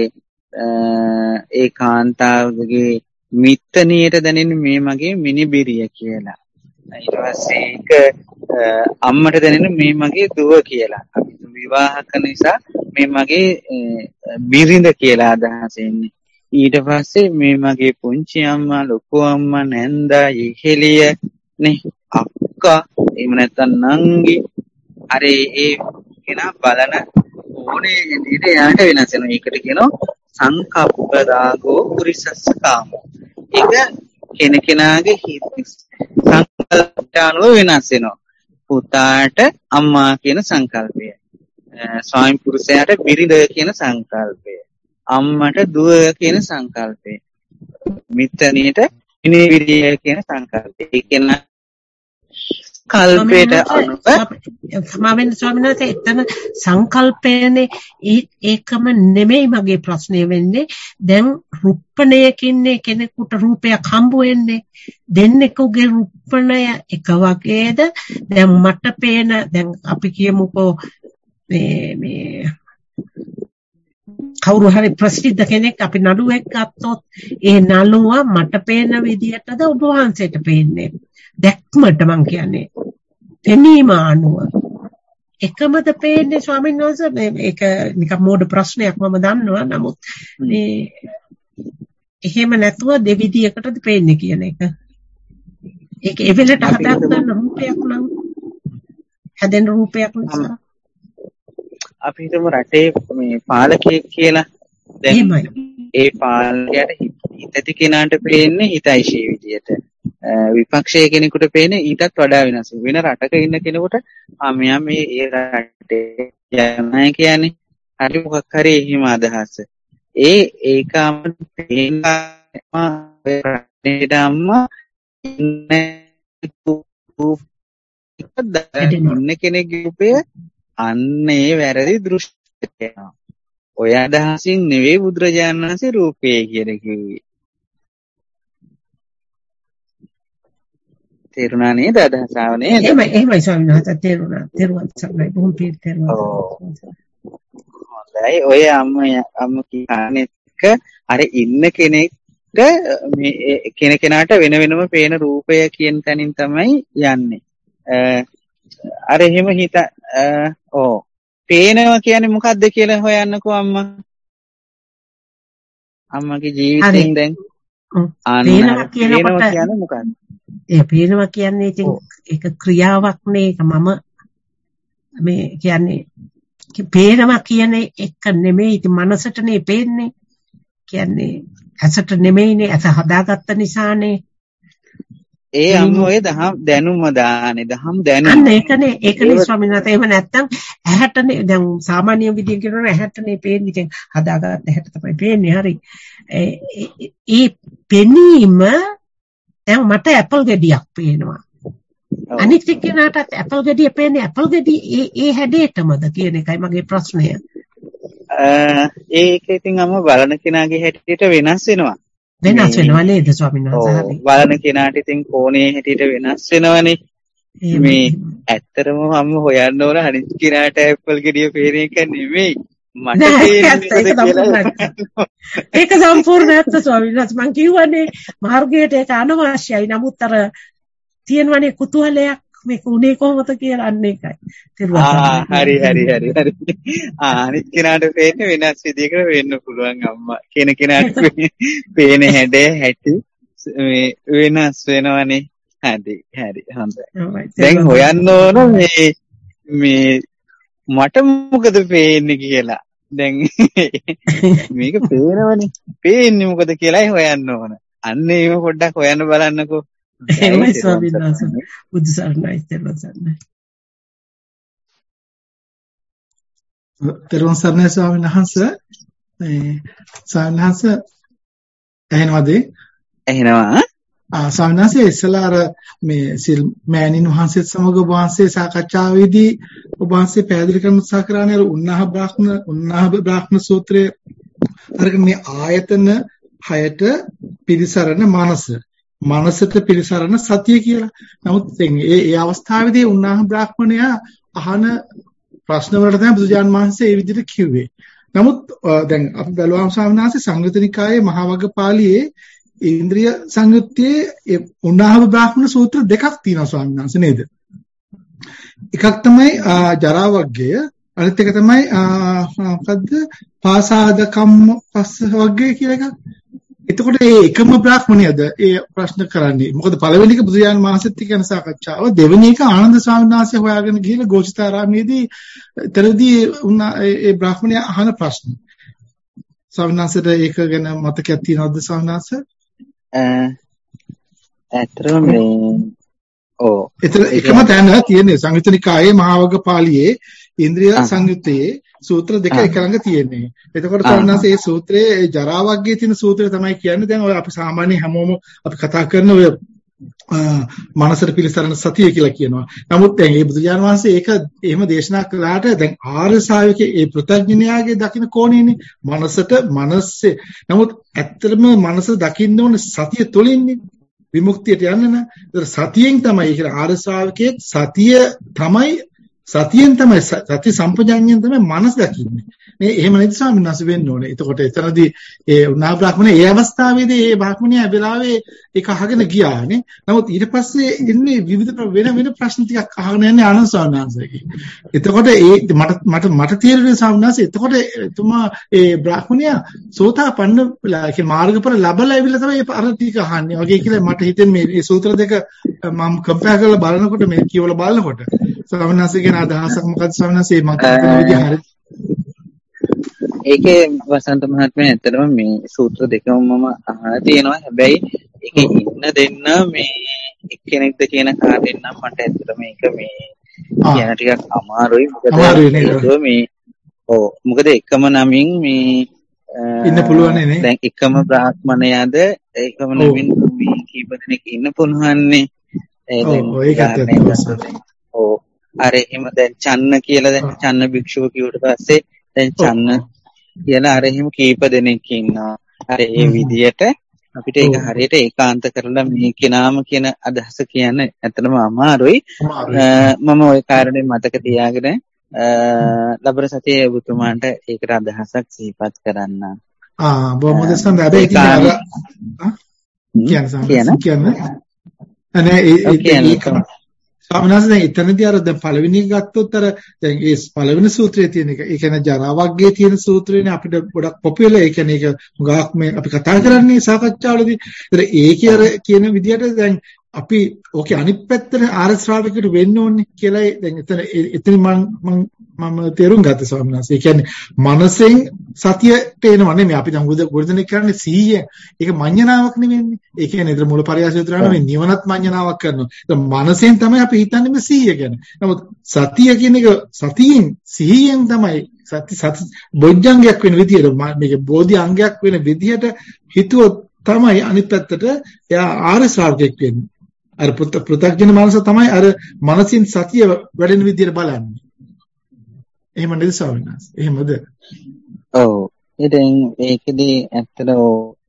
[SPEAKER 1] ඒ කාන්තාවගේ මිත්තනියට දැනෙන්නේ මේ මගේ මිනිබිරිය කියලා. ඊට පස්සේ ඒක අම්මට දැනෙන්නේ මේ මගේ දුව කියලා. අපි විවාහක නිසා මේ මගේ බිරිඳ කියලා අදහස එන්නේ. ඊට පස්සේ මේ මගේ පුංචි අම්මා, ලොකු අම්මා, නැන්දා, ඉහෙලිය නේ අක්කා එහෙම නැත්නම් නංගි අර ඒ කෙනා බලන ඕනේ විදිහට එයාට වෙනස් වෙනවා. ඒකට කියනවා සංකප්ප රාගෝ පුරිසස්ස කාමෝ. ඒක කෙනකෙනාගේ සංකල්පයට අනුව වෙනස් වෙනවා. පුතාට අම්මා කියන සංකල්පය, ස්වාමි පුරුෂයාට බිරිඳ කියන සංකල්පය, අම්මට දුව කියන සංකල්පය, මිත්තණියට මිනිවිරිය කියන සංකල්පය. ඒ කෙනා කල්පයට අනුව
[SPEAKER 2] සමාවෙන්න ස්වාමීන් වහන්සේ එතන සංකල්පයනේ ඒකම නෙමෙයි මගේ ප්‍රශ්නේ වෙන්නේ. දැන් රුප්පණයකින් කෙනෙකුට රූපයක් හම්බ වෙන්නේ දෙන්නෙකුගේ රුප්පණය එක වගේද? දැන් මට පේන දැන් අපි කියමුකෝ මේ කවුරු හරි ප්‍රසිද්ධ කෙනෙක් අපි නළුවෙක් ගත්තොත් ඒ නළුවා මට පේන විදිහටද ඔබ වහන්සේට පේන්නේ? දැක්මට මං කියන්නේ පෙනීම අනුව එකමද පේන්නේ ස්වාමීන් වහන්සේ? මේක නිකන් මෝඩ ප්‍රශ්නයක් මම දන්නවා. නමුත් මේ එහෙම නැතුව දෙවිදියකටද පේන්නේ කියන එක. ඒක එවෙලට හදාගන්න රූපයක් නම් හැදෙන රූපයක් නිසා
[SPEAKER 1] අපි හිතමු රටේ මේ පාලකයෙක් කියලා. දැන් ඒ පාලකයාට හිතති කෙනාට පේන්නේ හිතයිෂී විදියට. විපක්ෂයේ කෙනෙකුට පේන්නේ ඊටත් වඩා වෙනස්. වෙන රටක ඉන්න කෙනෙකුට මෙයා මේ ඒ රටේ යන්නේ කියන්නේ හරි මොකක් හරි එහෙම අදහස. ඒකම පේනවා රටේ අම්මා ඉන්න කෙනෙක්ගේ රූපය අන්නේ වැරදි දෘෂ්ටියක් වෙනවා. ඔය අදහසින් නෙවෙයි බුදුරජාණන් වහන්සේ රූපය කියලා කිව්වේ. තේරුණා නේද අදහසාව නේද?
[SPEAKER 2] එහෙමයි ස්වාමීන් වහන්සේ තේරුණා. තේරුවන් සරණයි. බොහොම පිං තේරුවන්.
[SPEAKER 1] හොඳයි. ඔය අම්ම කියන්නේ අර ඉන්න කෙනෙක්ට මේ කෙනාට වෙන වෙනම පේන රූපය කියන තැනින් තමයි යන්නේ. අර එහෙම පේනවා කියන්නේ මොකද්ද කියලා හොයන්නකෝ අම්මා. අම්මගේ ජීවිතෙන් දැන්
[SPEAKER 2] පේනවා කියන්නේ
[SPEAKER 1] මොකක්ද?
[SPEAKER 2] පේනවා කියන්නේ ඉතින් ඒක ක්‍රියාවක් නේ. ඒක මම මේ කියන්නේ පේනවා කියන එක නෙමෙයි. ඉතින් මනසටනේ පේන්නේ. කියන්නේ ඇසට නෙමෙයිනේ. ඇස හදාගත්ත නිසානේ.
[SPEAKER 1] ඒ අම්ම ඔය දැනුම දාන්නේ. දහම් දැනුම.
[SPEAKER 2] අන්න ඒකනේ ස්වාමීන් වහන්සේ. එහෙම නැත්තම් ඇහැටනේ දැන් සාමාන්‍ය විදිහෙන් කියනවා ඇහැටනේ පේන්නේ. ඉතින් හදාගත්ත ඇහැට තමයි පේන්නේ. හරි. ඒ පෙනීම දැන් මට ඇපල් ගෙඩියක් පේනවා. අනිත් කෙනාටත් ඇපල් ගෙඩිය පේන්නේ ඇපල් ගෙඩිය ඒ හැඩයටමද කියන එකයි මගේ ප්‍රශ්නය.
[SPEAKER 1] ඒක ඉතින් බලන කෙනාගේ හැටියට වෙනස් වෙනවා.
[SPEAKER 2] වෙනස් වෙනවා නේද ස්වාමීන් වහන්සේ? හරි.
[SPEAKER 1] බලන කෙනාට ඉතින් කෝණේ හැටියට වෙනස් වෙනවනේ. මේ ඇත්තටම මම හොයන්න ඕන අනිත් කෙනාට ඇපල් ගෙඩිය පේන එක නෙමෙයි. මට
[SPEAKER 2] ඒක සම්පූර්ණ ඇත්ත ස්වාමීන් වහන්සේ. මං කියවනේ මාර්ගයට ඒක අනවශ්‍යයි. නමුත් අර තියෙනවනේ කුතුහලයක් මේක උනේ කොහොමද කියලා අන්න ඒකයි.
[SPEAKER 1] හරි. අනිත් කෙනාට පේන්නේ වෙනස් විදිහකට වෙන්න පුළුවන් අම්මා. කෙනාට පේන හැටි මේ වෙනස් වෙනවනේ. හරි. හොඳයි. දැන් හොයන්න ඕන මේ මට මොකද පේන්නේ කියලා. දැන් මේක පේනවනේ. පේන්නේ මොකද කියලායි හොයන්න ඕන. අන්න ඒක පොඩ්ඩක් හොයන්න බලන්නකෝ.
[SPEAKER 2] එහෙමයි ස්වාමීන් වහන්සේ. බුදු සරණයි. තෙරුවන් සරණයි.
[SPEAKER 4] තෙරුවන් සරණයි ස්වාමීන් වහන්සේ. ස්වාමීන් වහන්සේ ඇහෙනවද?
[SPEAKER 1] ඇහෙනවා.
[SPEAKER 4] ස්වාමීන් වහන්සේ ඉස්සලා අර මේ මෑණින් වහන්සේත් සමග ඔබ වහන්සේ සාකච්ඡාවේදී ඔබ වහන්සේ පැහැදිලි කරන උත්සාහ කරන්නේ අර උන්නාහ බ්‍රාහ්මණ සූත්‍රයේ අරගෙන මේ ආයතන 6ට පිළිසරණ මනසට පිළිසරණ සතිය කියලා. නමුත් දැන් ඒ අවස්ථාවේදී උන්නාහ බ්‍රාහ්මණයා අහන ප්‍රශ්න වලට තමයි බුදුජාන් වහන්සේ ඒ විදිහට කිව්වේ. නමුත් දැන් අපි බලුවාම ස්වාමීන් වහන්සේ සංයුත්ත නිකායේ මහා වග්ගපාළියේ ඉන්ද්‍රිය සංයුත්තේ උන්නාහ බ්‍රාහ්මණ සූත්‍ර දෙකක් තියෙනවා ස්වාමීන් වහන්සේ නේද? එකක් තමයි ජරා වග්ගය, අනිත් එක තමයි මොකද්ද? පාසාද කම්ම පස්ස වග්ගය කියලා එකක්. එතකොට මේ එකම බ්‍රාහ්මණයද ඒ ප්‍රශ්න කරන්නේ? මොකද පළවෙනි එක බුදුරජාණන් වහන්සේත් කියන සාකච්ඡාව, දෙවෙනි එක ආනන්ද ස්වාමීන් වහන්සේ හොයාගෙන ගිහිල්ලා ගෝචිතාරාමයේදී එතනදී ඒ බ්‍රාහ්මණයා අහන ප්‍රශ්න. ස්වාමීන් වහන්සේට ඒක ගැන මතකයක් තියෙනවද ස්වාමීන් වහන්සේ?
[SPEAKER 1] ඇත්තටම
[SPEAKER 4] ඒතර එකම තැන තියෙන්නේ සංයුත්ත නිකායේ මහා වග්ගපාළියේ ඉන්ද්‍රිය සංයුත්තේ සූත්‍ර දෙක එක ළඟ තියෙන්නේ. එතකොට තවන්නාසේ මේ සූත්‍රයේ ජරා වර්ගයේ තියෙන සූත්‍රය තමයි කියන්නේ. දැන් ඔය අපි සාමාන්‍ය හැමෝම අපි කතා කරන ඔය මනසට පිළිසරණ සතිය කියලා කියනවා. නමුත් දැන් මේ බුදුජානක වහන්සේ ඒක එහෙම දේශනා කළාට දැන් ආර්ය ශාවකයේ ඒ ප්‍රත්‍යඥයාගේ දකින්න කෝණේනේ මනසේ. නමුත් ඇත්තටම මනස දකින්න ඕනේ සතිය තුළින්නේ. විමුක්තියට යන්න නම් ඒතර සතියෙන් තමයි ඒක ආර්ය ශාවකයේ සතියෙන් තමයි සති සම්පජාඤ්ඤයෙන් තමයි මනස දකින්නේ. මේ එහෙම නැති ස්වාමීන් වහන්සේ වෙන්න ඕනේ. එතකොට එතනදී ඒ උන්නා බ්‍රාහ්මණය ඒ අවස්ථාවේදී ඒ බ්‍රාහ්මණයා වෙලාවේ ඒක අහගෙන ගියානේ. නමුත් ඊට පස්සේ ඉන්නේ විවිධ වෙන ප්‍රශ්න ටිකක් අහගෙන යන්නේ ආනන්ද ස්වාමීන් වහන්සේගේ. එතකොට මට තේරෙන්නේ ස්වාමීන් වහන්සේ එතකොට එතුමා ඒ බ්‍රාහ්මණයා සෝතාපන්න ඒ මාර්ගඵල ලැබලා ඉවිල්ලා තමයි අර ටික අහන්නේ. වගේ කියලා මට හිතෙන්නේ මේ සූත්‍ර දෙක මම කම්පෙයාර් කරලා බලනකොට මේ කියවලා බලනකොට ස්වාමීන් වහන්සේ කියන අදහසක් මොකක්ද ස්වාමීන් වහන්සේ මම කියන විදිහ හරියට
[SPEAKER 1] ඒකේ වසන්ත මහත්මයා ඇත්තටම මේ සූත්‍ර දෙකම මම අහලා තියෙනවා. හැබැයි ඒකේ ඉන්න දෙන්න මේ එක්කෙනෙක්ද කියන කාරණේ නම් මට ඇත්තටම මේක මේ කියන ටිකක් අමාරුයි. මොකද එකම නමින් මේ
[SPEAKER 4] ඉන්න පුළුවන් නේ.
[SPEAKER 1] දැන් එකම බ්‍රාහ්මණයාද එකම නමින් මේ කීප දෙනෙක් ඉන්න පුළුවන්නේ. අර එහෙම දැන් චන්න කියලා දැන් චන්න භික්ෂුව කිව්වට පස්සේ දැන් චන්න කියලා අර එහෙම කීප දෙනෙක් ඉන්නවා. අර ඒ විදියට අපිට ඒක හරියට ඒකාන්ත කරලා මේ කෙනාම කියන අදහස කියන්නේ ඇත්තටම අමාරුයි. මම ওই කාරණේ මතක තියාගෙන ලබන සතියේ ඔබතුමාන්ට ඒකට අදහසක් සිහිපත් කරන්න.
[SPEAKER 4] බොහොම හොඳයි. හැබැයි ඉතින් කියන්නේ අනේ ඒක ස්වාමීනාස් දැන් එතනදී අර දැන් පළවෙනි එක ගත්තොත් අර දැන් ඒ පළවෙනි සූත්‍රයේ තියෙන එක ඒ කියන්නේ ජරා වර්ගයේ තියෙන සූත්‍රේනේ අපිට ගොඩක් පොපියුලර්. ඒ කියන්නේ ඒක ගාක් මේ අපි කතා කරන්නේ සාකච්ඡාවලදී. ඒතර ඒකේ අර කියන විදිහට දැන් අපි ඕකේ අනිත් පැත්තට ආර්ය ශ්‍රාවකෙට වෙන්න ඕනේ කියලා දැන් එතන මම තේරුම් ගත්තා ස්වාමීනාස්. ඒ කියන්නේ මනසෙන් සතිය තේනවා නෙමෙයි. අපි දැන් ගොඩදෙනෙක් කරන්නේ 100. ඒක මඤ්ඤණාවක් නෙවෙන්නේ. ඒ කියන්නේ ඒතර මූලපරියාස විතරන මේ නිවනත් මඤ්ඤණාවක් කරනවා. ඒක මනසෙන් තමයි අපි හිතන්නේ මේ 100 ගැන. නමුත් සතිය කියන එක සතියෙන් 100න් තමයි සති බොජ්ජංගයක් වෙන විදියට මේක බෝධි අංගයක් වෙන විදියට හිතුවොත් තමයි අනිත් පැත්තට එයා ආර්ය ශ්‍රාවකෙක් වෙන්නේ. අර පෘථග්ජන මනස තමයි අර මනසින් සතිය වැඩෙන විදියට බලන්නේ. එහෙම නේද ස්වාමීනාස්? එහෙමද?
[SPEAKER 1] ඔව්. ඉතින් ඒකදී ඇත්තටම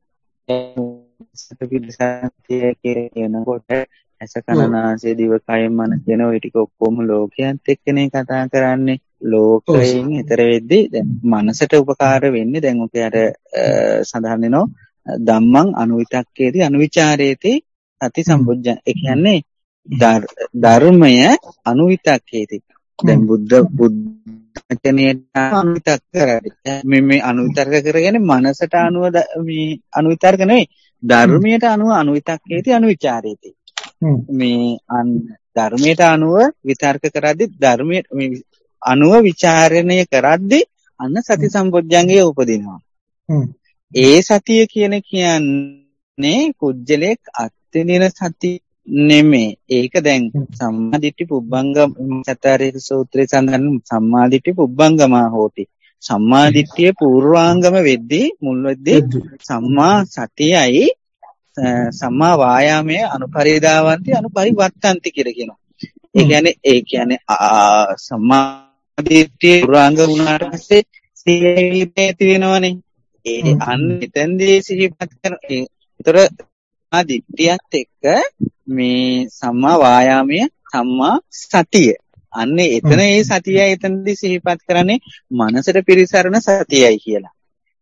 [SPEAKER 1] සතිපිලිසතිය කියනකොට ඇස කන නාසය දිව කය මන කියන ওই ටික ඔක්කොම ලෝකයන්ත් එක්කනේ කතා කරන්නේ. ලෝකයෙන් ඈතර වෙද්දී දැන් මනසට උපකාර වෙන්නේ දැන් ඔකේ අර සඳහන් වෙනවා ධම්මං අනුවිතක්කේදී අනුවිචාරේති සති සම්බුද්ධ. ඒ කියන්නේ ධර්මය අනුවිතක්කේති. දැන් බුද්ධ වචනයට අනුවිතක් කරන්නේ මේ අනුවිතර්ක කරගෙන මනසට අනුව මේ අනුවිතර්ක නෙවෙයි ධර්මයට අනුව අනුවිතක්කේති අනුවිචාරේති. මේ ධර්මයට අනුව විතර්ක කරද්දි ධර්මයට මේ අනුව ਵਿਚාරණය කරද්දි අන්න සති සම්පොඥංගය උපදිනවා. ඒ සතිය කියන්නේ කුජලයක් අත්දින සති නෙමෙයි. ඒක දැන් සම්මාදිට්ඨි පුබ්බංගම චත්තාරීක සූත්‍රයේ සඳහන් සම්මාදිට්ඨි පුබ්බංගමා හෝති. සම්මාදිට්ඨිය පූර්වාංගම වෙද්දී මුල් වෙද්දී සම්මා සතියයි සම්මා වායාමයේ අනුපරිදාවන්ති අනුපරිවත්තන්ති කියලා කියනවා. ඒ කියන්නේ සම්මාදිට්ඨිය පූර්වාංග වුණාට පස්සේ සිහිය ඇති වෙනවනේ. ඒ අන්න එතෙන්දී සිහිපත් කරන ඒතර දිට්ඨියත් එක්ක මේ සම්මා වායාමයේ සම්මා සතිය අන්නේ එතන ඒ සතියයි එතනදී සිහිපත් කරන්නේ මනසට පිරිසරණ සතියයි කියලා.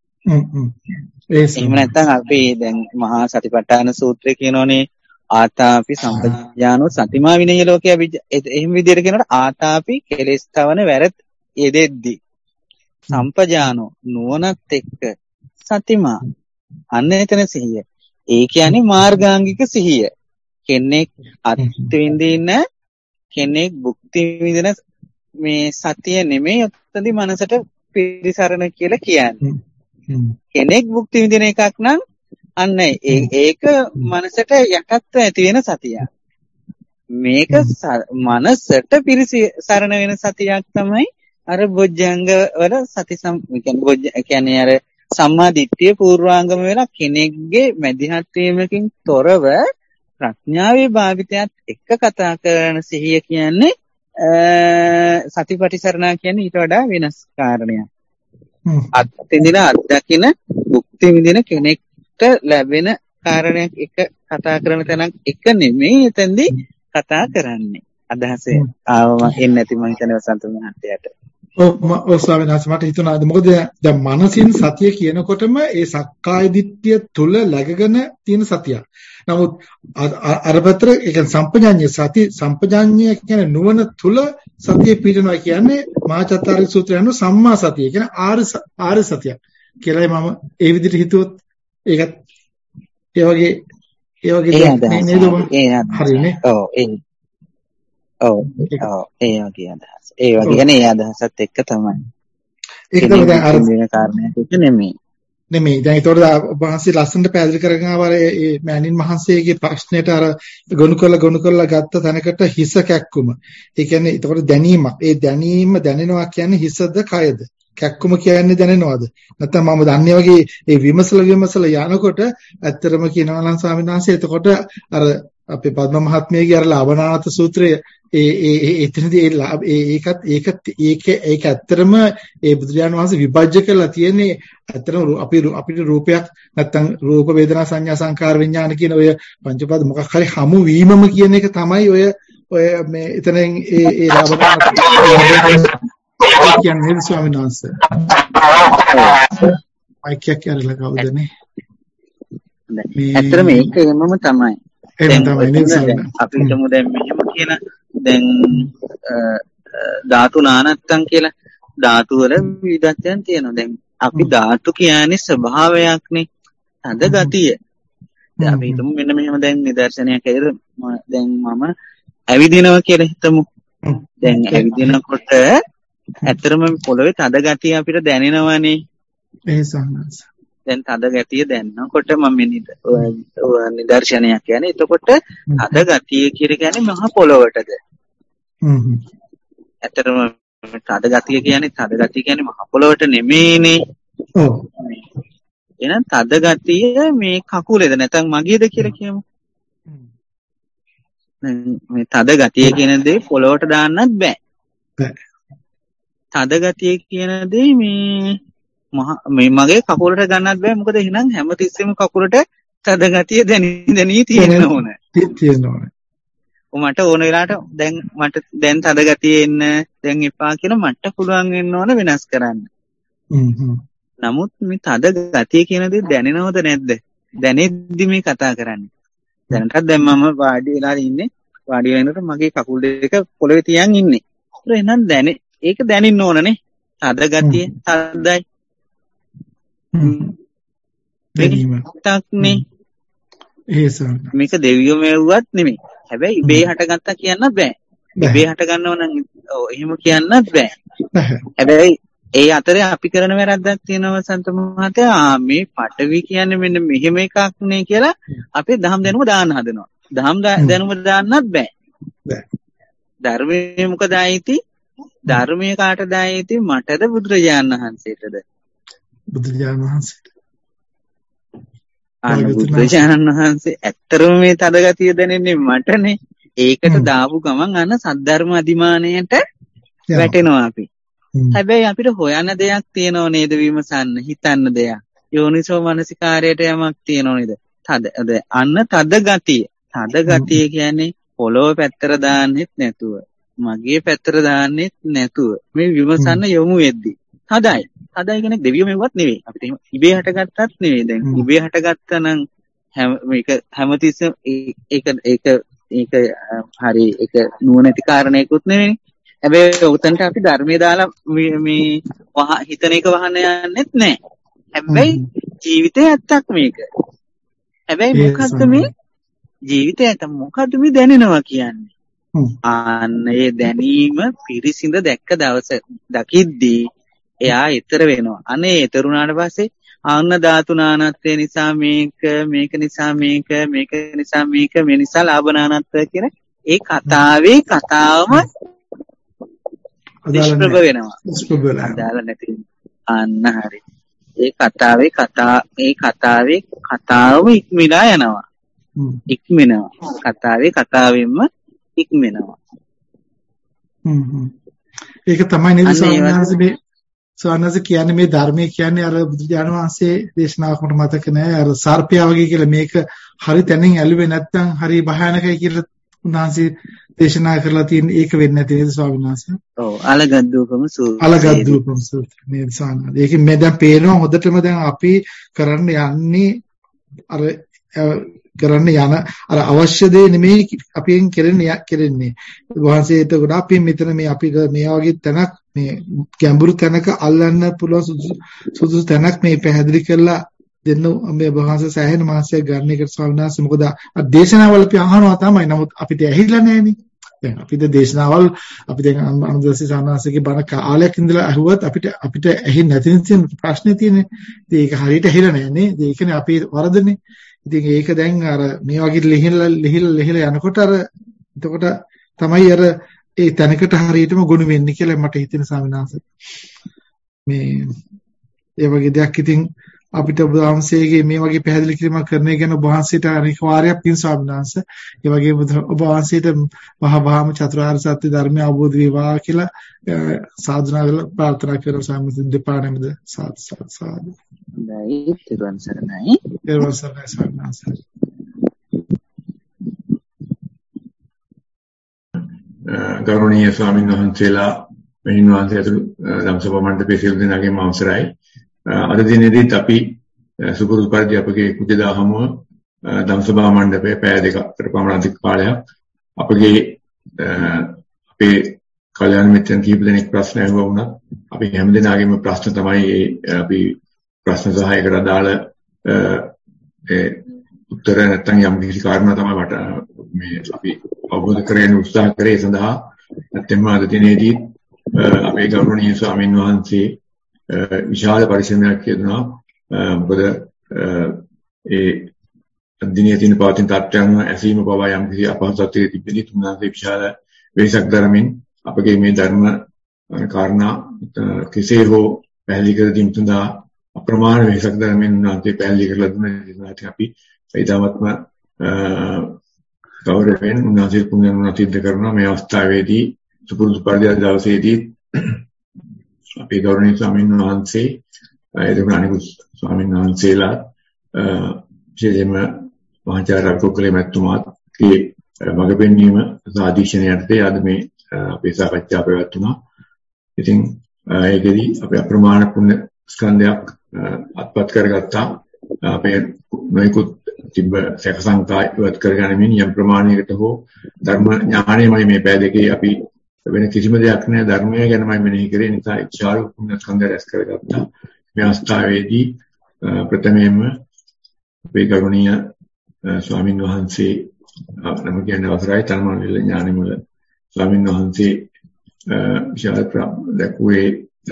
[SPEAKER 1] එහෙම නැත්නම් අපි දැන් මහා සතිපට්ඨාන සූත්‍රය කියනෝනේ ආතාපි සම්පජානෝ සතිමා විනය ලෝකයේ එහෙම විදිහට කියනකොට ආතාපි කෙලෙස් තවන වැරත් යෙදෙද්දි සම්පජානෝ නුවණත් එක්ක සතිමා අන්න එතන සිහිය. ඒ කියන්නේ මාර්ගාංගික සිහිය. කෙනෙක් අත්විඳින කෙනෙක් භුක්ති විඳින මේ සතිය නෙමෙයි ඔතනදී මනසට පිරිසරණ කියලා කියන්නේ. කෙනෙක් භුක්ති විඳින එකක් නම් අන්න ඒක මනසට යටත්ව ඇති වෙන සතියක්. මේක මනසට පිරිසරණ වෙන සතියක් තමයි අර බොජ්ජංග වල සති කියන්නේ අර සම්මා දිට්ඨිය පූර්වාංගම වෙලා කෙනෙක්ගේ මැදිහත් වීමකින් තොරව ප්‍රඥාවේ භාවිතයත් එක්ක කතා කරන සිහිය කියන්නේ සතිපටිසරණා කියන්නේ ඊට වඩා වෙනස් කාරණයක්. අත්විඳින අත්දකින භුක්ති විඳින කෙනෙක්ට ලැබෙන කාරණයක් එක කතා කරන තැනක් එක නෙමෙයි එතෙන්දී කතා කරන්නේ. අදහස ආවම එන්නේ නැති මම හිතන්නේ වසන්ත මහත්තයාට.
[SPEAKER 4] ඔව් ස්වාමීන් වහන්සේ මට හිතුණා මොකද දැන් මනසින් සතිය කියනකොටම ඒ සක්කාය දිට්ඨිය තුල läගගෙන තියෙන සතියක්. නමුත් අර පැත්තට ඒ කියන්නේ සම්පජාඤ්ඤය සති සම්පජාඤ්ඤය කියන්නේ නුවණ තුල සතිය පිටනවා කියන්නේ මහාචත්තාරි සූත්‍රය අනුව සම්මා සතිය කියන්නේ ආර්ය සතිය කියලායි මම ඒ විදිහට හිතුවොත් ඒකත් ඒ වගේ නේද හරිනේ. ඔව් ඒ වගේ අදහස. ඒ වගේ කියන්නේ ඒ අදහසත් එක්ක තමයි. ඒක තමයි දැන් අර වෙන කාරණයක් එක නෙමෙයි. දැන් ඒතකොට වහන්සේ ලස්සනට පැහැදිලි කරගෙන ආවා මේ මෑණින් මහන්සියගේ ප්‍රශ්නෙට අර ගොනු කරලා ගත්ත තැනකට හිස කැක්කුම. ඒ කියන්නේ ඒතකොට දැනීමක්. ඒ දැනීම දැනෙනවා කියන්නේ හිසද කයද? කැක්කුම කියන්නේ දැනෙනවද? නැත්නම් මම දන්නේ වගේ ඒ විමසල යනකොට ඇත්තටම කියනවා නම් ස්වාමීන් වහන්සේ එතකොට අර අපේ පද්ම මහත්මියගේ අර ලාභනාත සූත්‍රය එතනදී ඒක ඇත්තටම ඒ බුදුරජාණන් වහන්සේ විභජ්‍ය කරලා තියෙන්නේ ඇත්තටම අපිට රූපයක් නැත්තම් රූප වේදනා සංඥා සංකාර විඥාන කියන ඔය පංචපද මොකක් හරි හමු වීමම කියන එක තමයි ඔය මේ එතනින් ඒ ලාභනාත කියන්නේ ස්වාමීන් වහන්සේ මයික් එක කරලා කවුදනේ
[SPEAKER 1] ඇත්තටම ඒක එහෙමම තමයි. අපි හිතමු දැන් මෙහෙම කියන දැන් ධාතු නානත්තම් කියලා ධාතු වල විවිධත්වයන් තියෙනවා. දැන් අපි ධාතු කියන්නේ ස්වභාවයක්නේ. තද ගතිය. දැන් අපි හිතමු මෙන්න මෙහෙම දැන් නිදර්ශනයක් ඇර දැන් මම ඇවිදිනවා කියලා හිතමු. දැන් ඇවිදිනකොට ඇත්තටම පොළවේ තද ගතිය අපිට දැනෙනවනේ.
[SPEAKER 4] ඒ සහනස.
[SPEAKER 1] දැන් තද ගතිය දැනනකොට මම නිදර්ශනයක් කියන්නේ. එතකොට තද ගතිය කියන්නේ මහ පොළොවටද? ඇත්තටම තද ගතිය කියන්නේ මහ පොළොවට නෙමෙයිනේ.
[SPEAKER 4] ඔව්.
[SPEAKER 1] එහෙනම් තද ගතිය මේ කකුලේද නැත්නම් මගේද කියලා කියමු. මේ තද ගතිය කියන දේ පොළොවට දාන්නත් බෑ. තද ගතිය කියන දේ මේ මගේ කකුලට ගන්නත් බෑ. මොකද එහෙනම් හැමතිස්සෙම කකුලට තද ගතිය දැනී තියෙන්න ඕන. මට ඕන වෙලාවට දැන් තද ගතිය එන්න දැන් එපා කියලා මට පුළුවන් වෙන්න ඕන වෙනස් කරන්න. නමුත් මේ තද ගතිය කියන දේ දැනෙනවද නැද්ද? දැනෙද්දි මේ කතා කරන්නේ. දැනටත් දැන් මම වාඩි වෙලා ඉන්නේ. වාඩි වෙනකොට මගේ කකුල් දෙක පොළවේ තියන් ඉන්නේ. එහෙනම් ඒක දැනෙන්න ඕනනේ. තද ගතිය තදයි. මේක දෙවියෝ මෙව්වත් නෙමෙයි. හැබැයි ඉබේ හටගත්තා කියන්න බෑ. ඉබේ හට ගන්නව නම් එහෙම කියන්නත් බෑ. හැබැයි ඒ අතරේ අපි කරන වැරද්දක් තියෙනවා සන්ත මහත්තයා. මේ පටවි කියන්නේ මෙන්න මෙහෙම එකක් නේ කියලා අපේ දහම් දැනුම දාන්න හදනවා. දහම් දැනුම දාන්නත් බෑ. ධර්මයේ මොකද ආйти? ධර්මයේ කාටද ආйти? මටද බුදුරජාණන් වහන්සේටද?
[SPEAKER 4] බුදුරජාණන් වහන්සේට.
[SPEAKER 1] බුදුරජාණන් වහන්සේ ඇත්තරම මේ තද ගතිය දැනෙන්නේ මටනේ. ඒකට දාපු ගමන් අන්න සද්ධර්ම අධිමානයට වැටෙනවා අපි. හැබැයි අපිට හොයන දෙයක් තියෙනව නේද විමසන්න, හිතන්න දෙයක්. යෝනිසෝ මනසිකාරයට යමක් තියෙනව නේද? අන්න තද ගතිය. තද ගතිය කියන්නේ පොළොව පැත්තට දාන්නෙත් නැතුව, මගේ පැත්තට දාන්නෙත් නැතුව මේ විමසන්න යොමු වෙද්දි. හදයි කියන්නේ දෙවියෝ මෙව්වත් නෙවෙයි. අපිට එහෙම ඉබේ හටගත්තත් නෙවෙයි. දැන් ඉබේ හටගත්තා නම් මේක හැමතිස්සෙම ඒක හරි ඒක නුවණැති කාරණේකුත් නෙවෙයි. හැබැයි උතන්ට අපි ධර්මයේ දාලා මේ හිතන එක වහන්න යන්නෙත් නැහැ. හැබැයි ජීවිතේ ඇත්තක් මේක. හැබැයි මොකද්ද මේ ජීවිතය ඇත්ත මොකද්ද මේ දැනෙනවා කියන්නේ? අන්න ඒ දැනීම පිරිසිඳ දැක්ක දවස දකිද්දී එයා ඊතර වෙනවා. අනේ ඊතරුණාට පස්සේ ආන්න ධාතු නානත්වය නිසා මේක නිසා මේක නිසා මේක මේ නිසා ලාභනානත්වය කියන ඒ කතාවම නිෂ්ප්‍රභ වෙනවා. අදාළ නැති අන්න හරි. ඒ කතාවම ඉක්මලා යනවා. කතාවෙන්ම ඉක්මනවා.
[SPEAKER 4] ඒක තමයි නේද සවනස කියන්නේ මේ ධර්මයේ කියන්නේ අර බුදුජානක වහන්සේ දේශනාවක් මට මතක නෑ අර සර්පයා වගේ කියලා මේක හරි තැනින් ඇලුවේ නැත්නම් හරි භයානකයි කියලා උන්වහන්සේ දේශනා කරලා තියෙන ඒක වෙන්නේ නැති නේද ස්වාමීන් වහන්සේ?
[SPEAKER 1] ඔව් අලගද්දූපම සූත්‍රය
[SPEAKER 4] නේද ස්වාමීන්. ඒකෙන් මේ දැන් පේනවා හොඳටම දැන් අපි කරන්න යන්නේ අර අවශ්‍ය දේ නෙමෙයි අපෙන් කෙරෙන්නේ. වහන්සේට ගොඩාක් අපි මෙතන මේ අපිට මේ වගේ තැනක් මේ ගැඹුරු තැනක අල්ලන්න පුළුවන් සුදුසු තැනක් මේ පැහැදිලි කරලා දෙන්න මේ වහන්සේ සෑහෙන මාසයක් ගන්න එකට ස්වාමීන් වහන්සේ මොකද දේශනාවල අපි අහනවා තමයි. නමුත් අපිට ඇහිලා නැහැනේ. දැන් අපිට දේශනාවල් අපි දැන් අනුදස්සී සානාසගේ බණ කාලයක් ඉඳලා අහුවත් අපිට ඇහෙන්නේ නැති තියෙන ප්‍රශ්නේ තියෙන්නේ. ඉතින් ඒක හරියට ඇහිලා නැහැ නේ. ඒකනේ අපේ වරදනේ. ඉතින් ඒක දැන් අර මේ වගේ ලිහිලා යනකොට එතකොට තමයි ඒ තැනකට හරියටම ගොනු වෙන්නේ කියලා මට හිතෙන ස්වාමීන් වහන්සේ. මේ ඒ වගේ දෙයක් ඉතින් අපිට ඔබ වහන්සේගේ මේ වගේ පැහැදිලි කිරීමක් කරන එක ගැන ඔබ වහන්සේට අනිවාර්යයෙන් පින් ස්වාමීන් වහන්සේ. ඒ වගේම ඔබ වහන්සේට වහවහම චතුරාර්ය සත්‍ය ධර්මය අවබෝධ වේවා කියලා සාධනා කරලා ප්‍රාර්ථනා කරන සම්මුති දෙපා නමද සාදු සාදු.
[SPEAKER 1] හොඳයි, ත්‍රිවන් සරණයි.
[SPEAKER 4] ත්‍රිවන් සරණයි ස්වාමීන් වහන්සේ.
[SPEAKER 5] ගෞරවනීය ස්වාමීන් වහන්සේලා මෙහින් වහන්සේ ඇතුළු ධම්සභා මණ්ඩපයේ සියලු දෙනාගේම අවසරයි. අද දිනේදීත් අපි සුපුරුදු පරිදි අපගේ කුජදාහමුව ධම්සභා මණ්ඩපයේ පැය දෙකකට පමණ අධික කාලයක් අපේ කල්‍යාණ මිත්‍රයන් කිහිප දෙනෙක් ප්‍රශ්න අහුවා වුණා. අපි හැම දෙනාගේම ප්‍රශ්න තමයි අපි ප්‍රශ්න සහයකට අදාළ උත්තර නැත්නම් යම් කිසි කාරණා තමයි මට මේ අපි අවබෝධ කරගන්න උත්සාහ කරේ. සඳහා නැත්නම් අද දිනේදී අපේ ගෞරවනීය ස්වාමීන් වහන්සේ විශාල පරිශ්‍රමයක් කියනවා. මොකද ඒ දිනේ තියෙන පවතින තත්ත්වයන් ඇසීම පවා යම් කිසි අපහසුතාවයක තිබෙදී තුන්වහන්සේ විශාල වෙනසක් දරමින් අපගේ මේ ධර්ම කාරණා කෙසේ හෝ පැහැදිලි කර දීම සඳහා අප්‍රමාණ වෙනසක් දරමින් උන්වහන්සේ පැහැදිලි කරලා දුන්නා. අපි ඉතාමත්ම ගෞරවයෙන් උන්වහන්සේ පුණ්‍යනුණ සිද්ධ කරනවා. මේ අවස්ථාවේදී සුපුරුදු පරිදි අද දවසේදී අපේ ගෞරවනීය ස්වාමීන් වහන්සේ එදින අනිකුත් ස්වාමීන් වහන්සේලා විශේෂයෙන්ම මහාචාර්ය රවිකුක්කලේ මැතිතුමාගේ මඟ පෙන්වීම සාදීශනයටදී අද මේ අපේ සාකච්ඡා පැවැත්වුණා. ඉතින් ඒකෙදි අපි අප්‍රමාණ පුණ්‍ය ස්කන්ධයක් අත්පත් කරගත්තා. අපේ නොයෙකුත් තිබ්බ සැක සංකා ඉවත් කරගැනීමෙන් යම් ප්‍රමාණයකට හෝ ධර්ම ඥාණයමයි මේ පෑ දෙකේ අපි වෙන කිසිම දෙයක් නෑ ධර්මය ගැනමයි මෙනෙහි කරේ. නිසා ඉච්ඡාල පුණ්‍ය ස්කන්ධය රැස් කරගත්තා. මේ අවස්ථාවේදී ප්‍රථමයෙන්ම අපේ ගෞරවනීය ස්වාමින් වහන්සේ නම කියන්නේ අවසරයි තනමල්ල ඥානමුල ස්වාමින් වහන්සේ විශාල දැක්ුවේ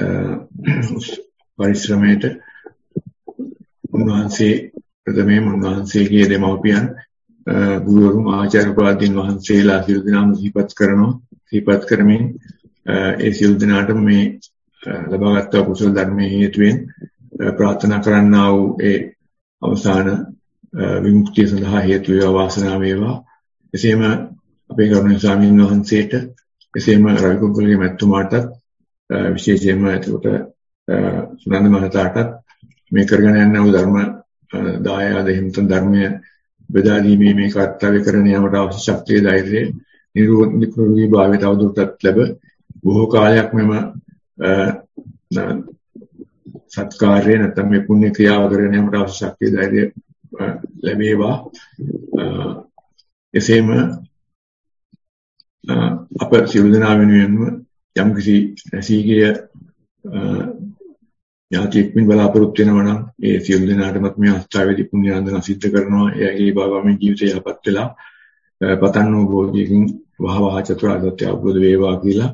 [SPEAKER 5] පරිශ්‍රමයට උන්වහන්සේ ප්‍රථමයෙන් උන්වහන්සේගේ දෙමව්පියන් ගුරුවරුන් ආචාර්ය උපාධීන් වහන්සේලා සියලු දෙනාම සිහිපත් කරමින් ඒ සියලු දෙනාටම මේ ලබාගත් කුසල ධර්මයේ හේතුවෙන් ප්‍රාර්ථනා කරන්නා වූ ඒ අවසාන විමුක්තිය සඳහා හේතු වේවා වාසනාව වේවා. එසේම අපේ ගෞරවනීය ස්වාමීන් වහන්සේට එසේම රවිකුක්කලගේ මැතිතුමාටත් විශේෂයෙන්ම එතකොට සුනන්ද මහතාටත් මේ කරගෙන යන වූ ධර්ම දායාද හිමිතන් ධර්මය බෙදා දීමේ මේ කර්තව්‍ය කරන යාමට අවශ්‍ය ශක්තිය ධෛර්යය නිරෝධී භාවයට අවුරුද්දක් ලැබ බොහෝ කාලයක් මෙම සත්කාර්ය නැත්නම් මේ පුණ්‍ය ක්‍රියාව කරගෙන යාමට අවශ්‍ය ශක්තිය ධෛර්යය ලැබේවා. එසේම අප සියලු දෙනා වෙනුවෙන්ම යම්කිසි රැසීගිය ඥාතියෙක්මින් බලාපොරොත්තු වෙනවා නම් ඒ සියලු දෙනාටමත් මේ අවස්ථාවේදී පුණ්‍ය ආන්දනා සිද්ධ කරනවා. එයාගේ භාවමය ජීවිතය යහපත් වෙලා පතන් වූ භෝගියකින් වහවහ චතුරාර්ය සත්‍ය අවබෝධ වේවා කියලා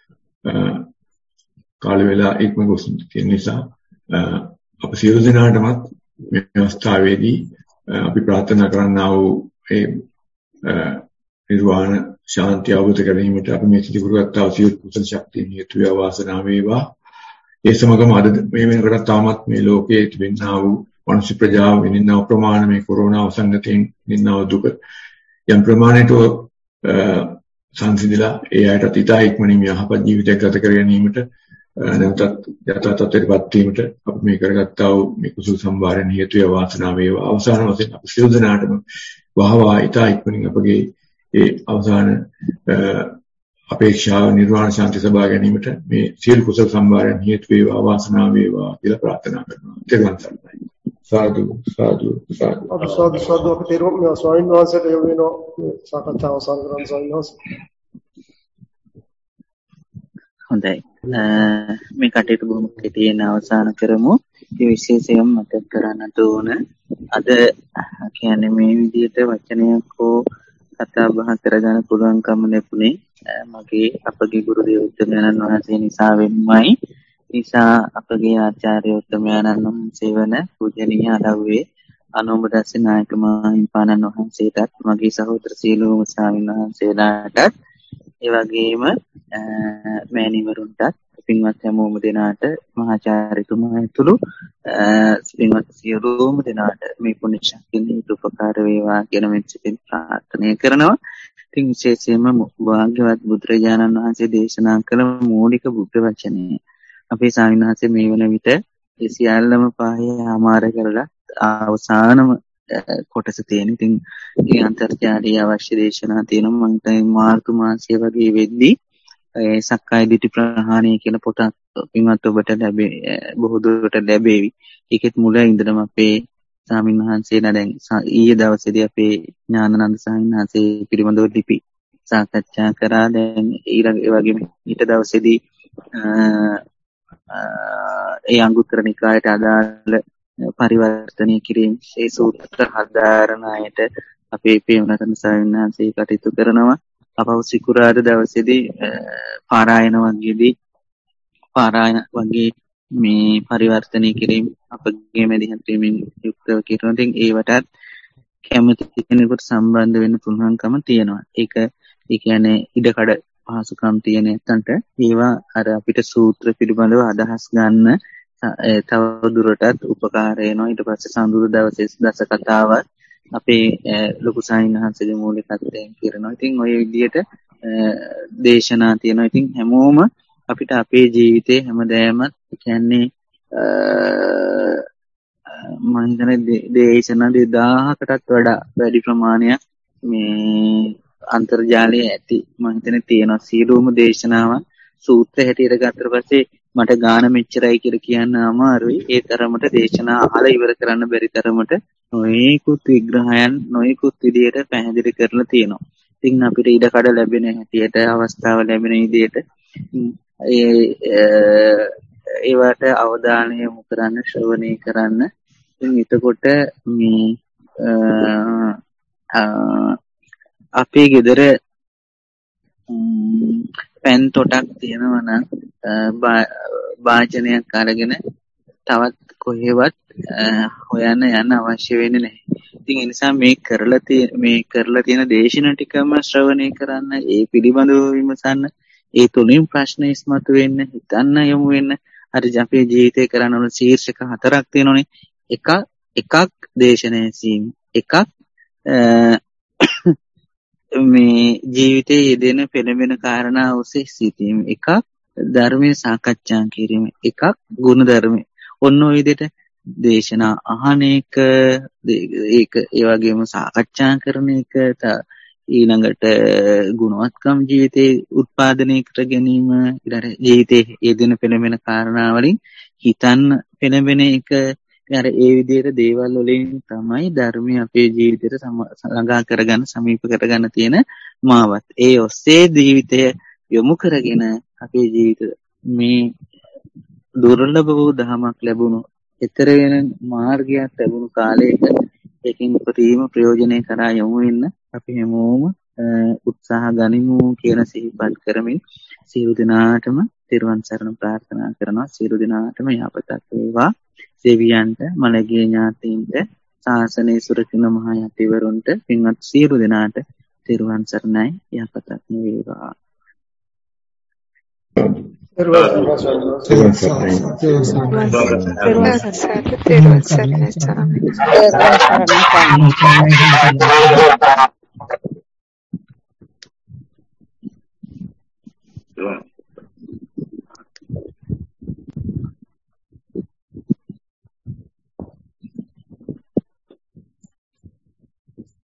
[SPEAKER 5] කාල වේලා ඉක්ම ගොස් තියෙන නිසා අප සියලු දෙනාටමත් මේ අවස්ථාවේදී අපි ප්‍රාර්ථනා කරන්නා වූ ඒ නිර්වාණ ශාන්තිය අවබෝධ කරගැනීමට අපි මේ සිදු කරගත්තා සියලු කුසල ශක්තිය හේතු වේවා වාසනාව වේවා. ඒ සමගම අද මේ වෙනකොට තාමත් මේ ලෝකයේ තිබෙනා වූ මනුෂ්‍ය ප්‍රජාව විඳිනා ප්‍රමාණ මේ කොරෝනා වසංගතයෙන් විඳිනා දුක යම් ප්‍රමාණයට සංසිඳිලා ඒ අයටත් ඉතා ඉක්මනින් යහපත් ජීවිතයක් ගත කර ගැනීමට නැවතත් යථාර්ථයටපත් වීමට අපි මේ කරගත්තා වූ මේ කුසල සම්භාරයෙන් හේතු වේ වාසනාව වේවා. අවසාන වශයෙන් අපි සියලු දෙනාටම වහවහ ඉතා ඉක්මනින් අපගේ ඒ අවසාන අපේක්ෂාව නිර්වාණ ශාන්ති සබා ගැනීමට මේ සියලු කුසල සම්භාරයන් හේතු වේවා වාසනාව වේවා කියලා ප්‍රාර්ථනා කරනවා. ත්‍රිවන් සරණයි. සාදු සාදු සාදු.
[SPEAKER 6] සාදු සාදු අපේ තේරුම් ස්වාමීන් වහන්සේට යොමු වෙන සාකච්ඡාව අවසන් කරන ස්වාමීන් වහන්සේ.
[SPEAKER 1] හොඳයි. මේ කටයුතු බොහොම කෙටියෙන් අවසන් කරමු. ඒ විශේෂයෙන් මතක් කරන්නට ඕන අද කියන්නේ මේ විදිහට වචනයක් හෝ කතා බහ කරගන්න පුළුවන්කම ලැබුණේ මගේ අපගේ ගුරු දේවෝත්තමයන්න් වහන්සේ නිසා වෙන්නයි. නිසා අපගේ ආචාර්ය උත්තමයන්න් වහන්සේ වන පූජනීය අලව්වේ අනුඹදස්සේ නායක මහින්පාණන් වහන්සේටත් මගේ සහෝදර සීලෝම ස්වාමීන් වහන්සේලාටත් ඒ වගේම මෑණිවරුන්ටත් පින්වත් හැමෝම දෙනාට මහාචාර්යතුමා ඇතුළු පින්වත් සියලුම දෙනාට මේ පුණ්‍ය ශක්තිය උපකාර වේවා කියන මෙත්සිතින් ප්‍රාර්ථනා කරනවා. ඉතින් විශේෂයෙන්ම භාග්‍යවත් බුදුරජාණන් වහන්සේ දේශනා කළ මූලික බුද්ධ වචනය අපේ ස්වාමීන් වහන්සේ මේ වන විට ඒ සියල්ලම පහේ ආමාර කරලා අවසානම කොටස තියෙන. ඉතින් මේ අන්තර්ජාලීය අවශ්‍ය දේශනා තියෙනවා. මම හිතන්නේ මාර්තු මාසය වගේ වෙද්දී ඒ සක්කාය දිට්ඨි ප්‍රහාණය කියන පොතක් පින්වත් ඔබට බොහෝ දුරට ලැබෙවි. ඒකෙත් මුල ඉඳලම අපේ ස්වාමීන් වහන්සේලා දැන් ඊයේ දවසේදී අපේ ඥානানন্দ ස්වාමීන් වහන්සේ පිළිබඳව ලිපි සාකච්ඡා කරා. දැන් ඊළඟ ඒ වගේම ඊට දවසේදී ඒ අංගුත්තර නිකායට අදාළ පරිවර්තනය කිරීම ඒ සූත්‍ර හදාරණයට අපේ පේමනතන ස්වාමීන් වහන්සේ කටයුතු කරනවා. අපව සිකුරාදා දවසේදී පාරායන වගේ මේ පරිවර්තනය කිරීම අපගේ මැදිහත් වීමෙන් යුක්තව කරනවා. ඉතින් ඒවටත් කැමති කෙනෙකුට සම්බන්ධ වෙන්න පුළුවන්කම තියෙනවා. ඒක ඒ කියන්නේ ඉඩකඩ පහසුකම් තියෙන නැත්නම්ට ඒවා අර අපිට සූත්‍ර පිළිබඳව අදහස් ගන්න තව දුරටත් උපකාර වෙනවා. ඊට පස්සේ සඳුරු දවසේ දස කතාව අපේ ලොකු ස්වාමීන් වහන්සේගේ මූලිකත්වයෙන් කරනවා. ඉතින් ওই විදිහට දේශනා තියෙනවා. ඉතින් හැමෝම අපිට අපේ ජීවිතේ හැමදාම කියන්නේ මම හිතන්නේ දේශනා 2000කටත් වඩා වැඩි ප්‍රමාණයක් මේ අන්තර්ජාලයේ ඇති මම හිතන්නේ තියෙනවා. සියලුම දේශනාවන් සූත්‍ර හැටියට ගත්තට පස්සේ මට ගාන මෙච්චරයි කියලා කියන්න අමාරුයි. ඒ තරමට දේශනා අහලා ඉවර කරන්න බැරි තරමට නොයෙකුත් විග්‍රහයන් නොයෙකුත් විදියට පැහැදිලි කරලා තියෙනවා. ඉතින් අපිට ඉඩ කඩ ලැබෙන හැටියට අවස්ථාව ලැබෙන විදියට ඒවට අවධානය යොමු කරන්න ශ්‍රවණය කරන්න. ඉතින් එතකොට මේ අපේ ගෙදර පෙන් තොටක් තියෙනවා නම් වාචනයක් අරගෙන තවත් කොහෙවත් හොයන්න යන්න අවශ්‍ය වෙන්නේ නැහැ. ඉතින් ඒ නිසා මේ කරලා තියෙන දේශන ටිකම ශ්‍රවණය කරන්න, ඒ පිළිබඳව විමසන්න, ඒ තුලින් ප්‍රශ්න ඉස්මතු වෙන්න, හිතන්න යොමු වෙන්න. අර අපේ ජීවිතේ කරන්න ඕන ශීර්ෂක 4ක් තියෙනෝනේ. එකක් දේශනයේ සීම, එකක් මේ ජීවිතයේ යෙදෙන පෙළඹෙන කාරණා ඔස්සේ සිටීම, එකක් ධර්මයේ සාකච්ඡා කිරීම, එකක් ගුණ ධර්ම. ඔන්න ඔය විදිහට දේශනා අහන එක, ඒක ඒ වගේම සාකච්ඡා කරන එක, ඊළඟට ගුණවත්කම් ජීවිතේ උත්පාදනය කර ගැනීම, ඊළඟ ජීවිතයේ යෙදෙන පෙළඹෙන කාරණා වලින් හිතන්න පෙළඹෙන එක. අර ඒ විදිහට දේවල් වලින් තමයි ධර්මය අපේ ජීවිතයට ළඟා කරගන්න, සමීප කරගන්න තියෙන මාවත්. ඒ ඔස්සේ ජීවිතය යොමු කරගෙන අපේ ජීවිත මේ දුර්ලභ වූ ධමයක් ලැබුණු, ඊතර වෙන මාර්ගයක් ලැබුණු කාලයක ඒකෙන් උපරිම ප්‍රයෝජනය කරා යොමු වෙන්න අපි හැමෝම උත්සාහ ගනිමු කියන සිහිපත් කරමින් සියලු දෙනාටම තෙරුවන් සරණ ප්‍රාර්ථනා කරනවා. සියලු දෙනාටම යහපතක් වේවා. දෙවියන්ට, මළගිය ඥාතීන්ට, ශාසනයේ සුරකින්න මහා යතිවරුන්ට, පින්වත් සියලු දෙනාට තෙරුවන් සරණයි. යහපතක් වේවා.
[SPEAKER 3] තෙරුවන් සරණයි.